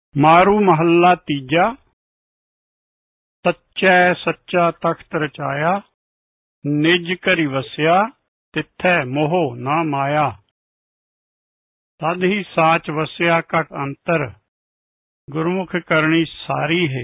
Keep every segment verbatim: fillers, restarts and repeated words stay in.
ਮਾਰੂ ਮਹੱਲਾ ਤੀਜਾ। ਸੱਚੈ ਸੱਚਾ ਤਖਤ ਰਚਾਇਆ, ਨਿਜ ਘਰੀ ਵਸਿਆ, ਤਿੱਥੈ ਮੋਹ ਨਾ ਮਾਇਆ। ਤਦ ਹੀ ਸਾਚ ਵਸਿਆ ਘਟ ਅੰਤਰ, ਗੁਰਮੁਖ ਕਰਨੀ ਸਾਰੀ ਹੈ।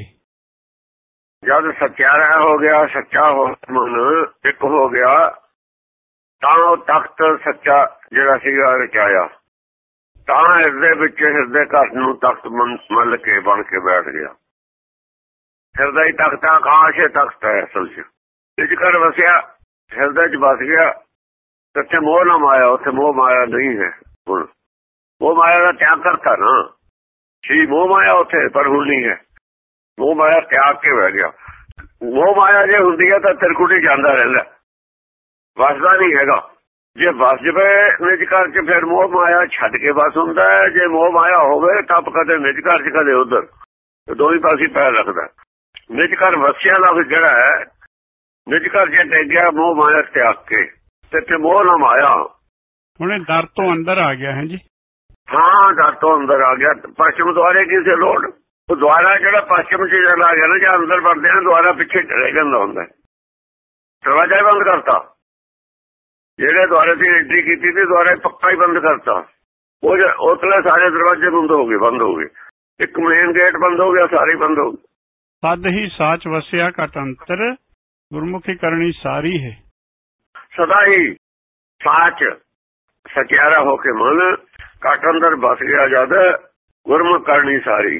ਜਦ ਸੱਚਿਆਰਾ ਹੋ ਗਿਆ, ਸੱਚਾ ਹੋ ਮਨ ਇੱਕ ਹੋ ਗਿਆ, ਤਾਂ ਉਹ ਤਖਤ ਸੱਚਾ ਜਿਹੜਾ ਸੀਗਾ ਰਚਾਇਆ, ਤਾਂ ਹਿਰਦੇ ਵਿੱਚ ਹਿਰਦੇ ਘਰ ਨੂੰ ਤਖਤ ਮੰਨ ਕੇ ਬਣ ਕੇ ਬੈਠ ਗਿਆ। ਹਿਰਦਾ ਹੀ ਤਖਤ ਆ, ਆਕਾਸ਼ ਹੀ ਤਖਤ ਹੈ। ਅਸਲ ਚ ਨਿਜ ਘਰ ਵਸਿਆ, ਹਿਰਦੇ ਚ ਵਸ ਗਿਆ। ਉੱਥੇ ਮੋਹ ਨਾ ਮਾਇਆ, ਉੱਥੇ ਮੋਹ ਮਾਇਆ ਨਹੀਂ ਹੈ। ਹੁਣ ਮੋਹ ਮਾਇਆ ਦਾ ਤਿਆਗ ਕਰਤਾ ਨਾ, ਸੀ ਮੋਹ ਮਾਇਆ ਉੱਥੇ, ਪਰ ਹੁਣ ਨਹੀਂ ਹੈ। ਮੋਹ ਮਾਇਆ ਤਿਆਗ ਕੇ ਬਹਿ ਗਿਆ। ਮੋਹ ਮਾਇਆ ਜੇ ਹੁੰਦੀ ਹੈ ਤਾਂ ਤਿਰਕੁਟੀ ਜਾਂਦਾ ਰਹਿੰਦਾ, ਵਸਦਾ ਨਹੀਂ ਹੈਗਾ। ਜੇ ਵਸ ਜਵੇ ਨਿਜ ਘਰ ਚ, ਫਿਰ ਮੋਹ ਮਾਇਆ ਛੱਡ ਕੇ ਵਸ ਹੁੰਦਾ ਹੈ। ਜੇ ਮੋਹ ਮਾਇਆ ਹੋਵੇ ਤਾਂ ਕਦੇ ਨਿਜ ਘਰ ਚ, ਕਦੇ ਉਧਰ, ਦੋਵੇਂ ਪਾਸੇ ਪੈਰ ਰੱਖਦਾ। ਨਿਜ ਘਰ ਵਸਿਆ ਲਫ਼ਜ਼ ਜਿਹੜਾ ਹੈ, ਨਿਜ ਘਰ ਜੇ ਟੇਕਿਆ ਮੋਹ ਮਾਇਆ ਤਿਆਗ ਕੇ, ਤੇ ਮੋਹ ਨਾ ਮਾਇਆ। ਹੁਣ ਦਰ ਤੋਂ ਅੰਦਰ ਆ ਗਿਆ ਹੈ ਜੀ। ਹਾਂ, ਦਰ ਤੋਂ ਅੰਦਰ ਆ ਗਿਆ। ਪੱਛਮ ਦੁਆਰੇ ਕਿਸੇ ਲੋੜ, ਉਹ ਦੁਆਰਾ ਜਿਹੜਾ ਪੱਛਮ ਚ ਚਲਾ ਗਿਆ ਨਾ, ਜਾਂ ਅੰਦਰ ਵੜਦੇ ਆ ਦੁਆਰਾ ਪਿੱਛੇ ਚਲੇ ਜਾਂਦਾ ਹੁੰਦਾ। ਦਰਵਾਜ਼ਾ ਹੀ ਬੰਦ ਕਰਤਾ। ਜਿਹੜੇ ਦੁਆਰੇ ਦੀ ਐਂਟਰੀ ਕੀਤੀ ਸੀ, ਦੁਆਰਾ ਪੱਕਾ ਹੀ ਬੰਦ ਕਰਤਾ। ਉਹ ਉਤਲੇ ਸਾਰੇ ਦਰਵਾਜ਼ੇ ਬੰਦ ਹੋ ਗਏ ਬੰਦ ਹੋ ਗਏ ਇੱਕ ਮੇਨ ਗੇਟ ਬੰਦ ਹੋ ਗਿਆ, ਸਾਰੇ ਬੰਦ ਹੋ ਗਏ। ਤਦ ਹੀ ਸਾਚ ਵਸਿਆ ਘਟ ਅੰਤਰ, ਗੁਰਮੁਖੀ ਕਰਨੀ ਸਾਰੀ ਹੈ। ਸਦਾ ਹੀ ਸਾਚ ਸਚਿਆਰਾ ਹੋ ਕੇ ਮਨ ਘਟ ਅੰਦਰ ਬਸ ਗਿਆ। ਜਦ ਗੁਰਮੁਖ ਕਰਨੀ ਸਾਰੀ।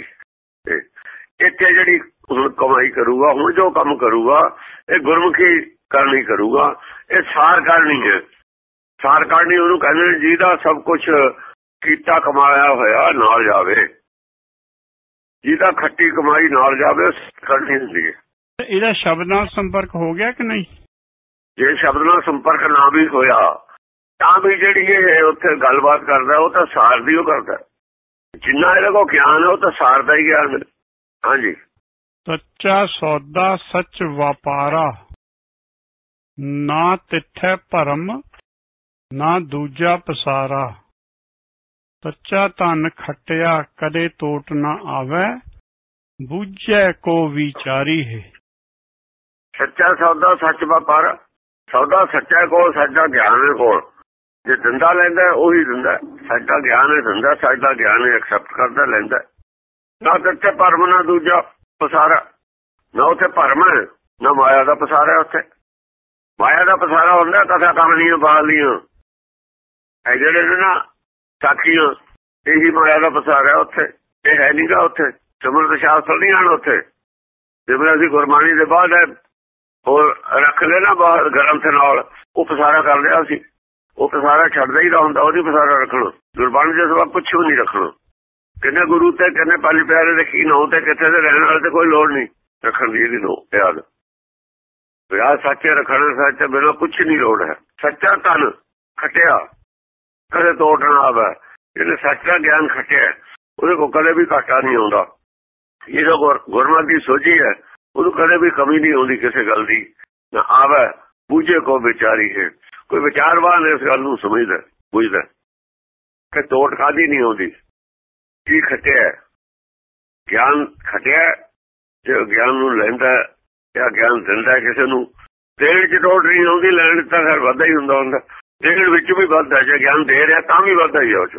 ਇੱਥੇ ਜਿਹੜੀ ਹੁਣ ਕਮਾਈ ਕਰੂਗਾ, ਹੁਣ ਜੋ ਕੰਮ ਕਰੂਗਾ, ਇਹ ਗੁਰਮੁਖੀ ਕਰਨੀ ਕਰੂਗਾ। ਇਹ ਸਾਰ ਕਰਨੀ ਹੈ। ਸਾਰ ਕਰਨੀ ਉਹਨੂੰ ਕਹਿੰਦੇ ਜਿਹਦਾ ਸਭ ਕੁਝ ਕੀਤਾ ਕਮਾਇਆ ਹੋਇਆ ਨਾਲ ਜਾਵੇ, ਜਿਹਦਾ ਖੱਟੀ ਕਮਾਈ ਨਾਲ ਜਾਵੇ, ਕਰਨੀ ਹੁੰਦੀ ਹੈ। ਇਹਦਾ ਸ਼ਬਦ ਨਾਲ ਸੰਪਰਕ ਹੋ ਗਿਆ ਕਿ ਨਹੀਂ? ਜੇ ਸ਼ਬਦ ਨਾਲ ਸੰਪਰਕ ਨਾ ਵੀ ਹੋਇਆ ਤਾਂ ਵੀ ਜਿਹੜੀ ਇਹ ਉੱਥੇ ਗੱਲਬਾਤ ਕਰਦਾ, ਉਹ ਤਾਂ ਸਾਰ ਦੀ ਉਹ ਕਰਦਾ। ਜਿੰਨਾ ਇਹਦੇ ਕੋਲ ਗਿਆਨ ਹੈ ਉਹ ਤਾਂ ਸਾਰ ਦਾ ਹੀ ਗਿਆਨ। ਹਾਂਜੀ। ਸੱਚਾ ਸੌਦਾ ਸੱਚ ਵਪਾਰਾ, ਨਾ ਤਿੱਥੈ ਭਰਮ ਨਾ ਦੂਜਾ ਪਸਾਰਾ। ਸੱਚਾ ਧਨ ਖੱਟਿਆ ਕਦੇ ਤੋਟ ਨਾ ਆਵੇ, ਬੂਝੈ ਕੋ ਵਿਚਾਰੀ ਹੈ। ਸੱਚਾ ਸੌਦਾ ਸੱਚ ਵਪਾਰਾ, ਸੌਦਾ ਸੱਚਾ ਕੋਲ, ਸਾਡਾ ਗਿਆਨ ਹੈ ਕੋਲ। ਜੇ ਦਿੰਦਾ ਲੈਂਦਾ ਉਹੀ ਦਿੰਦਾ, ਸਾਡਾ ਗਿਆਨ ਹੈ ਦਿੰਦਾ, ਸਾਡਾ ਗਿਆਨ ਹੈ ਐਕਸੈਪਟ ਕਰਦਾ ਲੈਂਦਾ। ਨਾ ਤਿੱਥੇ ਭਰਮ ਨਾ ਦੂਜਾ ਪਸਾਰਾ, ਨਾ ਉੱਥੇ ਭਰਮ ਹੈ ਨਾ ਮਾਇਆ ਦਾ ਪਸਾਰਾ। ਉੱਥੇ ਮਾਇਆ ਦਾ ਪਸਾਰਾ ਹੁੰਦਾ ਕਥਾ ਕਹਾਣੀਆਂ ਬਾਲੀਆਂ, ਇਹ ਜਿਹੜੇ ਨੇ ਨਾ ਸਾਖੀਆਂ, ਇਹੀ ਮਾਇਆ ਦਾ ਪਸਾਰਾ ਉੱਥੇ। ਇਹ ਹੈ ਨੀ ਗਾ ਉੱਥੇ। ਸਿਮਰਤ ਸ਼ਾਸਤਰ ਨਹੀਂ ਆਣ ਉੱਥੇ। ਜਿਵੇਂ ਅਸੀਂ ਗੁਰਬਾਣੀ ਦੇ ਬਾਅਦ ਹੋਰ ਰੱਖ ਲੈ ਨਾ ਬਾਹਰ ਗ੍ਰੰਥ ਨਾਲ, ਉਹ ਪਸਾਰਾ ਕਰ ਲਿਆ ਸੀ। ਉਹ ਪਸਾਰਾ ਛੱਡਦਾ ਹੀ ਨਾ ਹੁੰਦਾ, ਉਹਦੀ ਪਸਾਰਾ ਰੱਖਣਾ। ਗੁਰਬਾਣੀ ਦੇ ਸਵਾ ਕੁਛ ਵੀ ਨਹੀਂ ਰੱਖਣਾ। ਕਿੰਨੇ ਗੁਰੂ ਤੇ ਕਿੰਨੇ ਪੰਜ ਪਿਆਰੇ ਦੇ ਕੀ ਨਾਂ ਤੇ ਕਿੱਥੇ ਦੇ ਰਹਿਣ ਵਾਲੇ ਤੇ ਕੋਈ ਲੋੜ ਨਹੀਂ ਰੱਖਣ ਦੀ। ਇਹਦੀ ਨੋ ਯਾਦ ਵਿਆਹ ਸੱਚੇ ਰੱਖਣਾ, ਸੱਚ ਬਿਨਾਂ ਕੁਛ ਨਹੀਂ ਲੋੜ ਹੈ। ਸੱਚਾ ਧਨ ਖੱਟਿਆ ਕਦੇ ਤੋੜ ਨਾ ਆਵੇ। ਜਿਹਨੇ ਸੱਚ ਦਾ ਗਿਆਨ ਖੱਟਿਆ ਉਹਦੇ ਕੋਲ ਕਦੇ ਵੀ ਘਾਟਾ ਨਹੀਂ ਆਉਂਦਾ। ਇਹਦਾ ਗੁਰਮਤਿ ਦੀ ਸੋਝੀ ਹੈ, ਉਹਨੂੰ ਕਦੇ ਵੀ ਕਮੀ ਨਹੀਂ ਆਉਂਦੀ ਕਿਸੇ ਗੱਲ ਦੀ। ਨਾ ਆਵੇ ਬੂਝੇ ਕੋ ਵਿਚਾਰੀ ਹੈ। ਕੋਈ ਵਿਚਾਰਵਾਨ ਇਸ ਗੱਲ ਨੂੰ ਸਮਝਦਾ ਬੁਝਦਾ ਕਿ ਤੋਟ ਕਾਦੀ ਨਹੀਂ ਆਉਂਦੀ। ਕੀ ਖੱਟਿਆ ਗਿਆਨ ਖੱਟਿਆ, ਜੇ ਗਿਆਨ ਨੂੰ ਲੈਂਦਾ ਜਾਂ ਗਿਆਨ ਦਿੰਦਾ ਕਿਸੇ ਨੂੰ, ਦੇਣ ਚ ਤੋਟ ਨਹੀਂ ਆਉਂਦੀ, ਲੈਣ ਤਾਂ ਫਿਰ ਵਾਧਾ ਹੀ ਹੁੰਦਾ ਹੁੰਦਾ। ਦੇਣ ਵਿੱਚ ਵੀ ਵਾਧਾ, ਜੇ ਗਿਆਨ ਦੇ ਰਿਹਾ ਤਾਂ ਵੀ ਵਾਧਾ ਹੀ ਆ ਉਹ ਚ।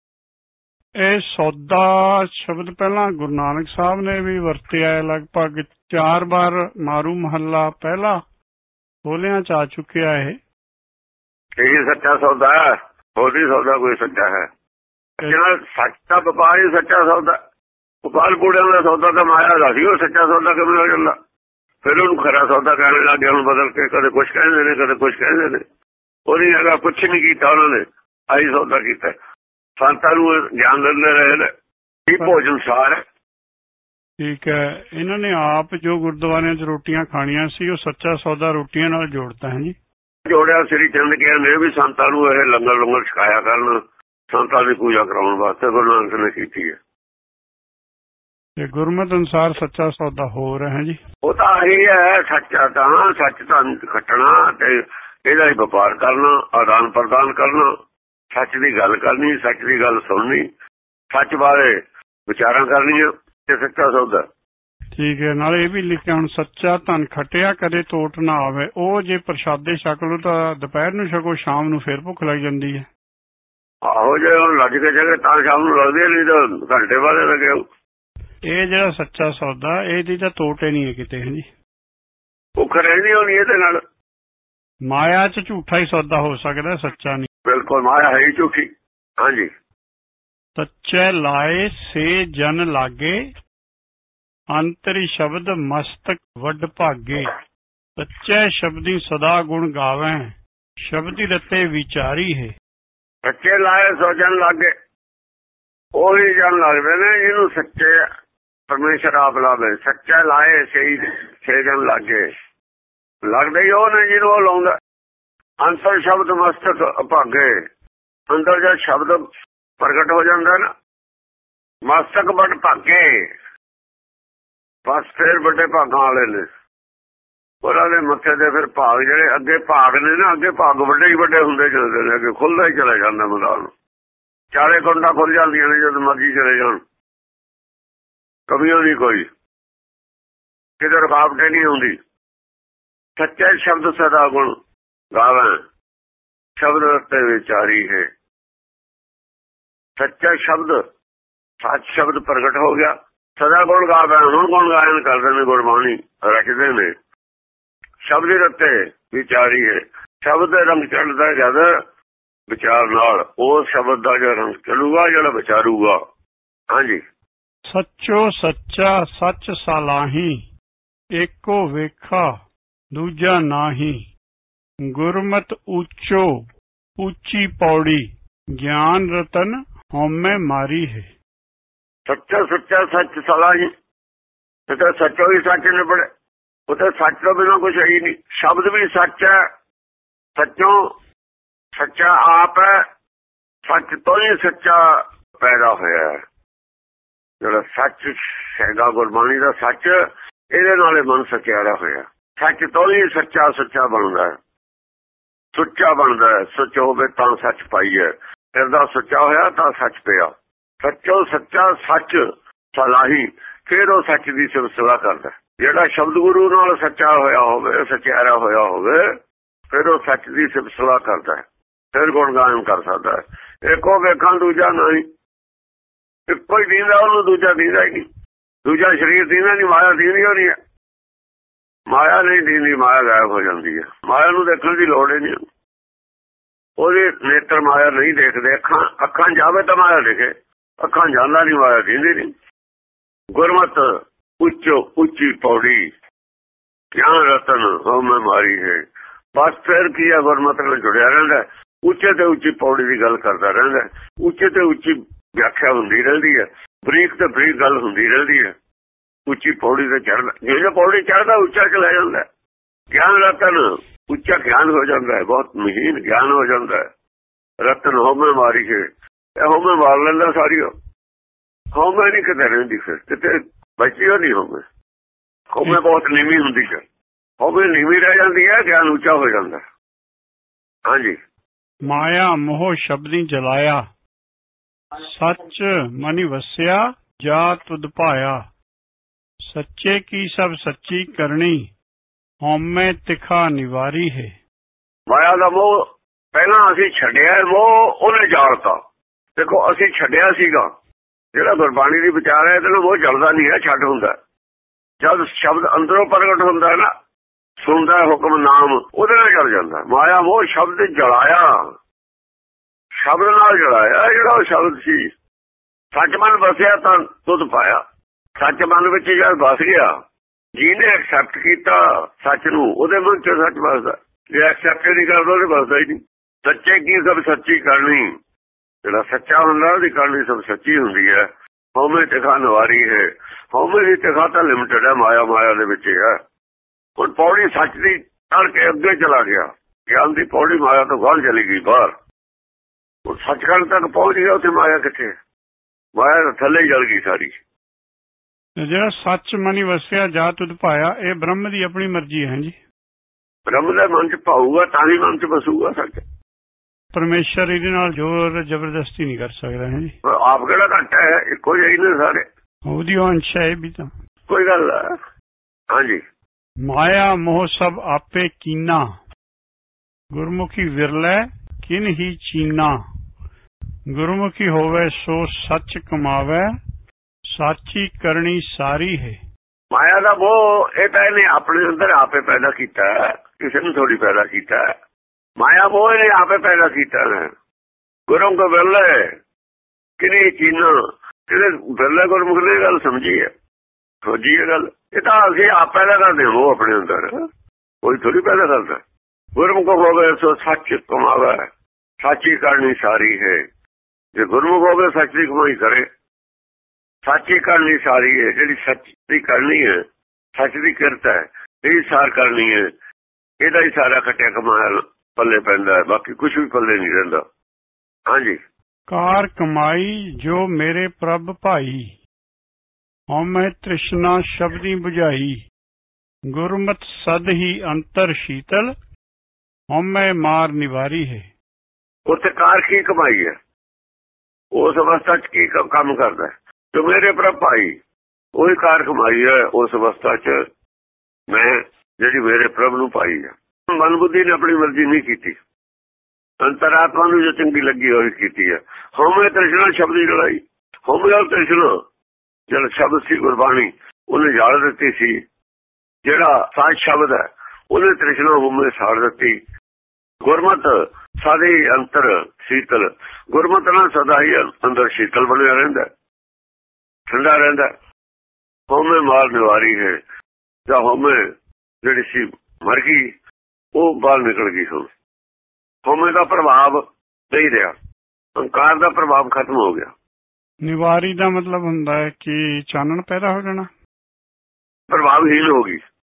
ਇਹ ਸੌਦਾ ਸ਼ਬਦ ਪਹਿਲਾਂ ਗੁਰੂ ਨਾਨਕ ਸਾਹਿਬ ਨੇ ਵੀ ਵਰਤਿਆ, ਲਗਭਗ ਚਾਰ ਵਾਰ ਮਾਰੂ ਮਹੱਲਾ ਪਹਿਲਾ ਬੋਲਿਆਂ ਚ ਆ ਚੁੱਕਿਆ। ਇਹ ਇਹੀ ਸੱਚਾ ਸੌਦਾ ਹੈ, ਹੋਰ ਨਹੀਂ ਸੌਦਾ ਕੋਈ ਸੱਚਾ ਹੈ। ਸੱਚ ਦਾ ਵਪਾਰ ਹੀ ਸੱਚਾ ਸੌਦਾ। ਵਪਾਰ ਕੂੜਿਆਂ ਦਾ ਸੌਦਾ ਤਾਂ ਮਾਇਆ ਦਾ ਸੀ, ਉਹ ਸੱਚਾ ਸੌਦਾ ਕਿਵੇਂ ਹੋ ਜਾਂਦਾ? ਫਿਰ ਉਹਨੂੰ ਖਰਾ ਸੌਦਾ ਕਹਿਣ ਲੱਗ ਗਿਆ। ਹੁਣ ਬਦਲ ਕੇ ਕਦੇ ਕੁਛ ਕਹਿੰਦੇ ਨੇ ਕਦੇ ਕੁਛ ਕਹਿੰਦੇ ਨੇ। ਉਹ ਨਹੀਂ ਹੈਗਾ, ਕੁਛ ਨਹੀਂ ਕੀਤਾ ਉਹਨਾਂ ਨੇ, ਆਹੀ ਸੌਦਾ ਕੀਤਾ। ਸੰਤਾਂ ਨੂੰ ਗਿਆਨ ਦਿੰਦੇ ਰਹੇ ਨੇ, ਇਹ ਭੋਜਨ ਸਾਰ ਹੈ। ਠੀਕ ਹੈ। ਇਹਨਾਂ ਨੇ ਆਪ ਜੋ ਗੁਰਦੁਆਰਿਆਂ ਚ ਰੋਟੀਆਂ ਖਾਣੀਆਂ ਸੀ, ਉਹ ਸੱਚਾ ਸੌਦਾ ਰੋਟੀਆਂ ਨਾਲ ਜੋੜਤਾ ਹੈ ਜੀ। ਜੋੜਿਆ ਸ੍ਰੀ ਚੰਦ ਕਿਹਾ ਨੇ ਵੀ ਸੰਤਾਂ ਨੂੰ ਇਹ ਲੰਗਰ ਲੰਗਰ ਛਕਾਇਆ ਕਰਨ, ਸੰਤਾਂ ਦੀ ਪੂਜਾ ਕਰਾਉਣ ਵਾਸਤੇ ਗੁਰੂ ਨਾਨਕ ਨੇ ਕੀਤੀ ਹੈ। ਤੇ ਗੁਰਮਤਿ ਅਨੁਸਾਰ ਸੱਚਾ ਸੌਦਾ ਹੋਰ ਹੈ ਜੀ। ਉਹ ਤਾਂ ਆਹੀ ਹੈ ਸੱਚਾ, ਤਾਂ ਸੱਚ ਧਨ ਖੱਟਣਾ ਤੇ ਇਹਦਾ ਹੀ ਵਪਾਰ ਕਰਨਾ, ਆਦਾਨ ਪ੍ਰਦਾਨ ਕਰਨਾ, ਸੱਚ ਦੀ ਗੱਲ ਕਰਨੀ, ਸੱਚ ਦੀ ਗੱਲ ਸੁਣਨੀ, ਸੱਚ ਬਾਰੇ ਵਿਚਾਰਾਂ ਕਰਨੀਆਂ ਤੇ ਸੱਚਾ ਸੌਦਾ। ਠੀਕ ਹੈ। ਨਾਲੇ ਇਹ ਵੀ ਲਿਖਿਆ ਹੁਣ ਸੱਚਾ ਧਨ ਖਟਿਆ ਕਦੇ ਟੋਟ ਨਾ ਆਵੇ। ਉਹ ਜੇ ਪ੍ਰਸ਼ਾਦੇ ਛਕ ਲਓ ਤਾਂ ਦੁਪਹਿਰ ਨੂੰ ਛਕੋ, ਸ਼ਾਮ ਨੂੰ ਫਿਰ ਭੁੱਖ ਲੱਗ ਜਾਂਦੀ ਹੈ। ਆਹੋ ਜੇ ਹੁਣ ਲੱਜ ਕੇ ਜਗੇ ਤਾਂ ਸ਼ਾਮ ਨੂੰ ਲੱਗਦੀ ਨਹੀਂ ਤਾਂ ਘੰਟੇ ਬਾਅਦ ਲੱਗੇ। ਇਹ ਜਿਹੜਾ ਸੱਚਾ ਸੌਦਾ ਇਹਦੀ ਤਾਂ ਤੋਟ ਹੀ ਨਹੀਂ ਹੈ ਕਿਤੇ। ਹਾਂਜੀ, ਭੁੱਖ ਰਹਿਣੀ ਹੋਣੀ ਇਹਦੇ ਨਾਲ। ਮਾਇਆ ਚ ਝੂਠਾ ਹੀ ਸੌਦਾ ਹੋ ਸਕਦਾ, ਸੱਚਾ ਨਹੀਂ। ਬਿਲਕੁਲ, ਮਾਇਆ ਹੈ ਹੀ ਝੂਠੀ। ਹਾਂਜੀ। ਸੱਚੇ ਲਾਏ ਸੇ ਜਨ ਲਾਗੇ, ਅੰਤਰੀ ਸ਼ਬਦ ਮਸਤਕ ਵੱਡ ਭਾਗੇ। ਸੱਚੇ ਸ਼ਬਦੀ ਸਦਾ ਗੁਣ ਗਾਵੇਂ, ਸ਼ਬਦੀ ਰਤੇ ਵਿਚਾਰੀ ਹੈ। ਸੱਚੇ ਲਾਏ ਸੋ ਜਨ ਲਾਗੇ, ਉਹੀ ਜਨ ਲੱਗਦੇ ਨੇ ਜਿਹਨੂੰ ਸੱਚੇ ਪਰਮੇਸ਼ਰ ਆਪ ਲਾਵੇ। ਸੱਚੇ ਲਾਏ ਸਹੀ ਸੇ ਜਨ ਲਾਗੇ, ਲੱਗਦੇ ਹੀ ਉਹ ਨੇ ਜਿਹਨੂੰ ਉਹ ਲਾਉਂਦਾ। ਅੰਤਰ ਸ਼ਬਦ ਮਸਤਕ ਭਾਗੇ, ਅੰਦਰ ਜਦ ਸ਼ਬਦ ਪ੍ਰਗਟ ਹੋ ਜਾਂਦਾ ਨਾ, ਮਸਤਕ ਵੱਡ ਭਾਗੇ, ਬਸ ਫਿਰ ਵੱਡੇ ਭਾਗਾਂ ਵਾਲੇ ਨੇ। ਉਹਨਾਂ ਦੇ ਮੱਥੇ ਦੇ ਫਿਰ ਭਾਗ ਜਿਹੜੇ ਅੱਗੇ ਭਾਗ ਨੇ ਨਾ, ਅੱਗੇ ਭਾਗ ਵੱਡੇ ਹੀ ਵੱਡੇ ਹੁੰਦੇ ਚੱਲਦੇ ਨੇ, ਅੱਗੇ ਖੁੱਲਦਾ ਹੀ ਚਲਾ ਜਾਂਦਾ ਮੈਦਾਨ। ਚਾਰੇ ਕੁੰਡਾਂ ਖੁੱਲ ਜਾਂਦੀਆਂ ਨੇ ਜਦ ਮਰਜ਼ੀ ਚਲੇ ਜਾਣ, ਕਮੀਆਂ ਨਹੀਂ ਕੋਈ, ਕਿਤੇ ਰੁਕਾਵਟ ਨਹੀਂ ਹੁੰਦੀ। ਸੱਚੇ ਸ਼ਬਦ ਸਦਾ ਗੁਣ ਗਾਵੇਂ, ਸ਼ਬਦ ਰਤੇ ਵਿਚਾਰੀ ਹੈ। ਸੱਚਾ ਸ਼ਬਦ, ਸੱਚ ਸ਼ਬਦ ਪ੍ਰਗਟ ਹੋ ਗਿਆ, ਸਦਾ ਗੁਣ ਗਾਵੇਂ। ਹੁਣ ਗੁਣ ਗਾਇਨ ਕਰਦੇ ਨੇ, ਗੁਰਬਾਣੀ ਰੱਖਦੇ ਨੇ। ਸ਼ਬਦ ਰਤੇ ਵਿਚਾਰੀ ਹੈ, ਸ਼ਬਦ ਦੇ ਰੰਗ ਚੜ੍ਹਦਾ ਜਦ ਵਿਚਾਰ ਨਾਲ, ਉਹ ਸ਼ਬਦ ਦਾ ਜੋ ਰੰਗ ਚੜੂਗਾ ਜਿਹੜਾ ਵਿਚਾਰੂਗਾ। ਹਾਂਜੀ। ਸੱਚੋ ਸੱਚਾ ਸੱਚ ਸਲਾਹੀ, ਏਕੋ ਵੇਖਾ ਦੂਜਾ ਨਾਹੀ। ਗੁਰਮਤਿ ਉੱਚੋ ਉੱਚੀ ਪੌੜੀ, ਗਿਆਨ ਰਤਨ ਹਉਮੈ ਮਾਰੀ ਹੈ। ਸੱਚਾ ਸੱਚਾ ਸੱਚ ਸਲਾਹੀ, ਤੇ ਸੱਚੋ ਹੀ ਸੱਚ ਨਿਬੜੇ। ਉਹ ਤਾਂ ਸੱਚ ਤੋਂ ਬਿਨਾਂ ਕੁਛ ਹੈ ਹੀ ਨਹੀਂ। ਸ਼ਬਦ ਵੀ ਸੱਚ ਹੈ, ਸੱਚੋਂ ਸੱਚਾ ਆਪ ਹੈ। ਸੱਚ ਤੋਂ ਹੀ ਸੱਚਾ ਪੈਦਾ ਹੋਇਆ ਹੈ। ਜਿਹੜਾ ਸੱਚ ਹੈਗਾ ਗੁਰਬਾਣੀ ਦਾ ਸੱਚ, ਇਹਦੇ ਨਾਲੇ ਮਨ ਸਚਿਆਰਾ ਹੋਇਆ। ਸੱਚ ਤੋਂ ਹੀ ਸੱਚਾ ਸੱਚਾ ਬਣਦਾ ਹੈ, ਸੁੱਚਾ ਬਣਦਾ ਹੈ। ਸੱਚ ਹੋਵੇ ਤਾਂ ਸੱਚ ਪਾਈਏ, ਫਿਰਦਾ ਸੁੱਚਾ ਹੋਇਆ ਤਾਂ ਸੱਚ ਪਿਆ। ਸੱਚੋ ਸੱਚਾ ਸੱਚ ਸਲਾਹੀ, ਫਿਰ ਉਹ ਸੱਚ ਦੀ ਸਿਫਤ ਕਰਦਾ। ਜਿਹੜਾ ਸ਼ਬਦ ਗੁਰੂ ਨਾਲ ਸੱਚਾ ਹੋਇਆ ਹੋਵੇ, ਸਚਿਆਰਾ ਹੋਇਆ ਹੋਵੇ, ਫਿਰ ਉਹ ਸੱਚ ਦੀ ਸਿਫਤ ਕਰਦਾ ਹੈ, ਫਿਰ ਗੁਣ ਗਾਇਨ ਕਰ ਸਕਦਾ ਹੈ। ਇੱਕੋ ਵੇਖਾਂ ਦੂਜਾ ਨਹੀਂ, ਇੱਕੋ ਹੀ ਦੀਂਦਾ ਉਹਨੂੰ, ਦੂਜਾ ਦੀਂਦਾ ਹੀ ਨਹੀਂ। ਦੂਜਾ ਸਰੀਰ ਦੀਂਦਾ ਨਹੀਂ, ਮਾਇਆ ਦੀਂਦੀ ਹੋ ਰਹੀ ਹੈ। ਮਾਇਆ ਨਹੀਂ ਦੀਂਦੀ, ਮਾਇਆ ਗਾਇਬ ਹੋ ਜਾਂਦੀ ਹੈ। ਮਾਇਆ ਨੂੰ ਦੇਖਣ ਦੀ ਲੋੜ ਹੀ ਨਹੀਂ। ਉਹਦੇ ਨੇਤਰ ਮਾਇਆ ਨਹੀਂ ਦੇਖਦੇ। ਅੱਖਾਂ ਅੱਖਾਂ ਜਾਵੇ ਤਾਂ ਮਾਇਆ ਦਿਖੇ, ਅੱਖਾਂ ਜਾਂਦਾ ਨਹੀਂ, ਮਾਇਆ ਦੀਂਦੀ ਨਹੀਂ। ਗੁਰਮਤਿ ਉੱਚੋ ਉੱਚੀ ਪੌੜੀ, ਗਿਆਨ ਰਤਨ ਹਉਮੈ ਮਾਰੀ ਹੈ। ਬਸ ਫਿਰ ਕੀ ਹੈ, ਗੁਰਮਤਿ ਨਾਲ ਜੁੜਿਆ ਰਹਿੰਦਾ। ਉੱਚੇ ਤੇ ਉੱਚੀ ਪੌੜੀ ਦੀ ਗੱਲ ਕਰਦਾ ਰਹਿੰਦਾ। ਉੱਚੇ ਤੇ ਉੱਚੀ ਵਿਆਖਿਆ ਹੁੰਦੀ ਰਹਿੰਦੀ ਹੈ, ਬਰੀਕ ਤੇ ਬਰੀਕ ਗੱਲ ਹੁੰਦੀ ਰਹਿੰਦੀ ਹੈ। ਉੱਚੀ ਪੌੜੀ ਤੇ ਚੜ੍ਹਦਾ, ਜਿਹੜੇ ਪੌੜੀ ਚੜ੍ਹਦਾ ਉੱਚਾ ਚਲਾ ਜਾਂਦਾ। ਗਿਆਨ ਰਤਨ, ਉੱਚਾ ਗਿਆਨ ਹੋ ਜਾਂਦਾ ਹੈ, ਬਹੁਤ ਮਹੀਨ ਗਿਆਨ ਹੋ ਜਾਂਦਾ ਹੈ। ਰਤਨ ਹਉਮੈ ਮਾਰੀ ਹੈ, ਇਹ ਹਉਮੈ ਮਾਰ ਲੈਂਦਾ ਸਾਰੀ। ਹਉਮੈ ਨਹੀਂ ਕਿਤੇ ਰਹਿੰਦੀ, ਫਿਰ ਕਿਤੇ ਬਚੀ ਹੋ ਨਹੀਂ ਹਉਮੈ। ਹਉਮੈ ਬਹੁਤ ਨੀਵੀਂ ਹੁੰਦੀ ਹੈ, ਹਉਮੈ ਨੀਵੀਂ ਰਹਿ ਜਾਂਦੀ ਹੈ, ਗਿਆਨ ਉੱਚਾ ਹੋ ਜਾਂਦਾ। ਹਾਂਜੀ। ਮਾਇਆ ਮੋਹ ਸ਼ਬਦੀ ਜਲਾਇਆ, ਸੱਚ ਮਨਿ ਵਸਿਆ ਜਾ ਤੁਧ ਭਾਇਆ। ਸੱਚੇ ਕੀ ਸਭ ਸੱਚੀ ਕਰਨੀ, ਹਉਮੈ ਤਿਖਾ ਨਿਵਾਰੀ ਹੈ। ਮਾਇਆ ਦਾ ਮੋਹ ਪਹਿਲਾਂ ਅਸੀਂ ਛੱਡਿਆ, ਮੋਹ ਉਹਨੇ ਜਾਲਤਾ। ਦੇਖੋ ਅਸੀਂ ਛੱਡਿਆ ਸੀਗਾ, ਜਿਹੜਾ ਗੁਰਬਾਣੀ ਦੀ ਵਿਚਾਰ ਹੈ ਇਹਦੇ ਨਾਲ ਮੋਹ ਜਲਦਾ ਨਹੀਂ ਹੈ, ਛੱਡ ਹੁੰਦਾ। ਜਦ ਸ਼ਬਦ ਅੰਦਰੋਂ ਪ੍ਰਗਟ ਹੁੰਦਾ ਨਾ, ਸੁਣਦਾ ਹੁਕਮ ਨਾਮ, ਉਹਦੇ ਨਾਲ ਜਲ ਜਾਂਦਾ। ਮਾਇਆ ਮੋਹ ਸ਼ਬਦ ਜਲਾਇਆ, ਸ਼ਬਦ ਨਾਲ ਜਲਾਇਆ। ਜਿਹੜਾ ਉਹ ਸ਼ਬਦ ਸੀ, ਸੱਚ ਮਨ ਵਸਿਆ ਤਾਂ ਤੁਧ ਪਾਇਆ। ਸੱਚ ਮਨ ਵਿੱਚ ਜਦ ਵਸ ਗਿਆ, ਜਿਹਨੇ ਐਕਸੈਪਟ ਕੀਤਾ ਸੱਚ ਨੂੰ, ਉਹਦੇ ਮਨ ਚ ਸੱਚ ਵਸਦਾ। ਜੇ ਐਕਸੈਪਟ ਨਹੀਂ ਕਰਦਾ, ਉਹਦੇ ਵਸਦਾ ਹੀ ਨਹੀਂ। ਸੱਚੇ ਕੀ ਸਭ ਸੱਚੀ ਕਰਨੀ, ਜਿਹੜਾ ਸੱਚਾ ਹੁੰਦਾ ਉਹਦੀ ਕਰਨੀ ਸਭ ਸੱਚੀ ਹੁੰਦੀ ਹੈ। ਹਉਮੈ ਤਿਖਾ ਨਿਵਾਰੀ ਹੈ। ਹਉਮੈ ਦੀ ਤਿਖਾ ਤਾਂ ਲਿਮਟਡ ਹੈ, ਮਾਇਆ ਮਾਇਆ ਦੇ ਵਿੱਚ ਹੈ। ਹੁਣ ਪੌੜੀ ਸੱਚ ਦੀ ਚੜ ਕੇ ਅੱਗੇ ਚਲਾ ਗਿਆ, ਗਿਆਨ ਦੀ ਪੌੜੀ ਮਾਇਆ ਤੋਂ ਬਾਹਰ ਚਲੀ ਗਈ ਬਾਹਰ। ਹੁਣ ਸੱਚਖੰਡ ਤੱਕ ਪਹੁੰਚ ਗਿਆ, ਉੱਥੇ ਮਾਇਆ ਕਿੱਥੇ? ਮਾਇਆ ਥੱਲੇ ਜਲ ਗਈ ਸਾਰੀ। ਜਿਹੜਾ ਸੱਚ ਮਨਿ ਵਸਿਆ ਜਾ ਤੁਧ ਭਾਇਆ, ਇਹ ਬ੍ਰਹਮ ਦੀ ਆਪਣੀ ਮਰਜ਼ੀ ਹੈ ਜੀ। ਬ੍ਰਹਮ ਦੇ ਮਨ ਚ ਪਾਊਗਾ ਤਾਂ ਹੀ ਮਨ ਚ ਵਸੂਗਾ ਸੱਚ। ਪਰਮੇਸ਼ਰ ਇਹਦੇ ਨਾਲ ਜ਼ੋਰ ਜ਼ਬਰਦਸਤੀ ਨਹੀਂ ਕਰ ਸਕਦਾ ਹੈ ਜੀ। ਆਪ ਕਿਹੜਾ ਘੱਟ ਹੈ, ਇੱਕੋ ਜਿਹੇ ਨੇ ਸਾਰੇ, ਉਹਦੀ ਅੰਸ਼ ਹੈ ਵੀ ਤਾਂ ਕੋਈ ਗੱਲ ਹੈ। ਹਾਂਜੀ। ਮਾਇਆ ਮੋਹ ਸਭ ਆਪੇ ਕੀਨਾ, ਗੁਰਮੁਖੀ ਵਿਰਲੇ ਕਿਨ ਹੀ ਚੀਨਾ। ਗੁਰਮੁਖੀ ਹੋਵੇ ਸੋ ਸੱਚ ਕਮਾਵੇ, ਸਾਚੀ ਕਰਨੀ ਸਾਰੀ ਹੈ। ਮਾਇਆ ਦਾ ਮੋਹ ਇਹ ਤਾਂ ਇਹਨੇ ਆਪਣੇ ਅੰਦਰ ਆਪੇ ਪੈਦਾ ਕੀਤਾ, ਕਿਸੇ ਨੂੰ ਥੋੜੀ ਪੈਦਾ ਕੀਤਾ। ਮਾਇਆ ਮੋਹ ਇਹਨੇ ਆਪੇ ਪੈਦਾ ਕੀਤਾ ਹੈ। ਗੁਰੂ ਕੋ ਵਿਰਲੇ ਕਿਨੀ ਚੀਨਾ, ਕਿਹੜੇ ਵਿਰਲੇ ਗੁਰਮੁਖ ਨੇ ਗੱਲ ਸਮਝੀ ਹੈ, ਸੋਝੀ ਹੈ ਗੱਲ। ਇਹ ਤਾਂ ਅਸੀਂ ਆਪ ਪੈਦਾ ਕਰਦੇ ਹਾਂ ਉਹ ਆਪਣੇ ਅੰਦਰ, ਕੋਈ ਥੋੜੀ ਪੈਦਾ ਕਰਦਾ। ਗੁਰਮੁਖ ਹੋਵੇ ਸੋ ਸੱਚ ਕਮਾਵੇ, ਸਾਚੀ ਕਰਨੀ ਸਾਰੀ ਹੈ। ਜੇ ਗੁਰਮੁਖ ਹੋਵੇ ਸੱਚ ਦੀ ਕਮਾਈ ਕਰੇ, ਸਾਚੀ ਕਰਨੀ ਸਾਰੀ ਹੈ। ਜਿਹੜੀ ਸੱਚ ਦੀ ਕਰਨੀ ਹੈ, ਸੱਚ ਦੀ ਕਿਰਤ ਹੈ, ਇਹ ਸਾਰ ਕਰਨੀ ਹੈ। ਇਹਦਾ ਹੀ ਸਾਰਾ ਖੱਟਿਆ ਕਮਾਇਆ ਪੱਲੇ ਪੈਂਦਾ ਹੈ, ਬਾਕੀ ਕੁਛ ਵੀ ਪੱਲੇ ਨਹੀਂ ਰਹਿੰਦਾ। ਹਾਂਜੀ। ਕਾਰ ਕਮਾਈ ਜੋ ਮੇਰੇ ਪ੍ਰਭ ਭਾਈ, ਹਉਮੈ ਤ੍ਰਿਸ਼ਨਾ ਸ਼ਬਦੀ ਬੁਝਾਈ। ਗੁਰਮਤਿ ਸਦ ਹੀ ਅੰਤਰ ਸ਼ੀਤਲ, ਹਉਮੈ ਮਾਰ ਨਿਵਾਰੀ ਹੈ। ਉੱਥੇ ਕਾਰ ਕੀ ਕਮਾਈ ਹੈ, ਉਸ ਅਵਸਥਾ ਚ ਕੀ ਕੰਮ ਕਰਦਾ ਜੋ ਮੇਰੇ ਪ੍ਰਭ ਭਾਈ, ਉਹੀ ਕਾਰ ਕਮਾਈ ਹੈ ਉਸ ਅਵਸਥਾ ਚ ਮੈਂ, ਜਿਹੜੀ ਮੇਰੇ ਪ੍ਰਭ ਨੂੰ ਪਾਈ ਹੈ। ਮਨ ਬੁੱਧੀ ਨੇ ਆਪਣੀ ਮਰਜ਼ੀ ਨਹੀਂ ਕੀਤੀ, ਅੰਤਰਾਤਮਾ ਨੂੰ ਜੋ ਚੰਗੀ ਲੱਗੀ ਉਹੀ ਕੀਤੀ ਹੈ। ਹਉਮੈ ਤ੍ਰਿਸ਼ਨਾ ਸ਼ਬਦ ਦੀ ਲੜਾਈ, ਹਉਮੈ ਔਰ ਤ੍ਰਿਸ਼ਨਾ ਜਿਹੜਾ ਸ਼ਬਦ ਸੀ ਗੁਰਬਾਣੀ ਉਹਨੇ ਜਾਲ ਦਿੱਤੀ ਸੀ। ਜਿਹੜਾ ਸਾਚ ਸ਼ਬਦ ਹੈ ਉਹਨੇ ਤ੍ਰਿਸ਼ਨਾ ਹਉਮੈ ਸਾੜ ਦਿੱਤੀ। ਗੁਰਮਤ ਸਾਡੇ ਅੰਤਰ ਸ਼ੀਤਲ, ਗੁਰਮਤ ਨਾਲ ਸਦਾ ਹੀ ਅੰਦਰ ਸ਼ੀਤਲ ਬਣਿਆ ਰਹਿੰਦਾ, ਠੰਡਾ ਰਹਿੰਦਾ। ਹਉਮੈ ਮਾਰ ਨਿਵਾਰੀ ਹੈ, ਜਾਂ ਹਉਮੈ ਜਿਹੜੀ ਸੀ ਮਰ ਗਈ, ਉਹ ਬਾਹਰ ਨਿਕਲ ਗਈ। ਹੁਣ ਹਉਮੈ ਦਾ ਪ੍ਰਭਾਵ ਨਹੀਂ ਰਿਹਾ, ਹੰਕਾਰ ਦਾ ਪ੍ਰਭਾਵ ਖਤਮ ਹੋ ਗਿਆ। ਨਿਵਾਰੀ ਦਾ ਮਤਲਬ ਹੁੰਦਾ ਹੈ ਕਿ ਚਾਨਣ ਪੈਦਾ ਹੋ ਜਾਣਾ, ਪ੍ਰਭਾਵਹੀਨ ਹੋ ਗਈ।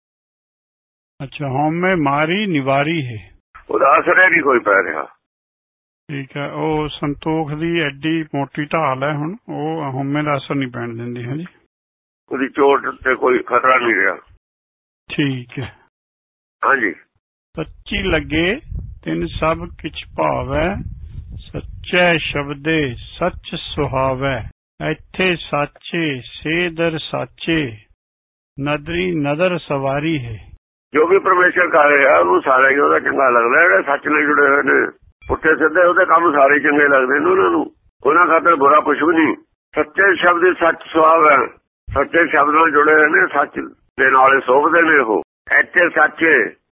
ਅੱਛਾ, ਹਉਮੈ ਮਾਰੀ ਨਿਵਾਰੀ ਹੈ, ਉਹਦਾ ਅਸਰ ਨਹੀਂ ਕੋਈ ਪੈ ਰਿਹਾ। ਠੀਕ ਹੈ। ਉਹ ਸੰਤੋਖ ਦੀ ਐਡੀ ਮੋਟੀ ਢਾਲ ਹੈ, ਹੁਣ ਉਹ ਹਉਮੈ ਦਾ ਅਸਰ ਨਹੀਂ ਪੈਣ ਦਿੰਦੀ ਹੈ ਜੀ। ਉਹਦੀ ਚੋਟ ਤੇ ਕੋਈ ਖਤਰਾ ਨਹੀਂ ਰਿਹਾ। ਠੀਕ ਹੈ। ਹਾਂਜੀ। ਸੱਚੀ ਲੱਗੇ ਤਿਨ ਸਭ ਕਿਛ ਭਾਵੈ, ਸੱਚੇ ਸ਼ਬਦੇ ਸੱਚ ਸੁਹਾਵੈ। ਇੱਥੇ ਸਾਚੇ ਸੇ ਦਰ ਸਾਚੇ, ਨਦਰੀ ਨਦਰ ਸਵਾਰੀ ਹੈ। ਜੋ ਵੀ ਪਰਮੇਸ਼ਰ ਕਰ ਰਿਹਾ ਉਹਨੂੰ ਸਾਰਾ ਹੀ ਉਹਦਾ ਚੰਗਾ ਲੱਗਦਾ। ਜਿਹੜੇ ਸੱਚ ਨਾਲ ਜੁੜੇ ਹੋਏ ਨੇ ਪੁੱਠੇ ਸਿੱਧੇ ਉਹਦੇ ਕੰਮ ਸਾਰੇ ਚੰਗੇ ਲੱਗਦੇ ਨੇ ਉਹਨਾਂ ਨੂੰ, ਉਹਨਾਂ ਖਾਤਰ ਬੁਰਾ ਕੁਛ ਵੀ ਨਹੀਂ। ਸੱਚੇ ਸ਼ਬਦ ਸੱਚ ਸੁਹਾਵੈ, ਸੱਚੇ ਸ਼ਬਦ ਨਾਲ ਜੁੜੇ ਹੋਏ ਨੇ, ਸੱਚ ਦੇ ਨਾਲ ਸੋਭਦੇ ਨੇ ਉਹ। ਇੱਥੇ ਸਾਚੇ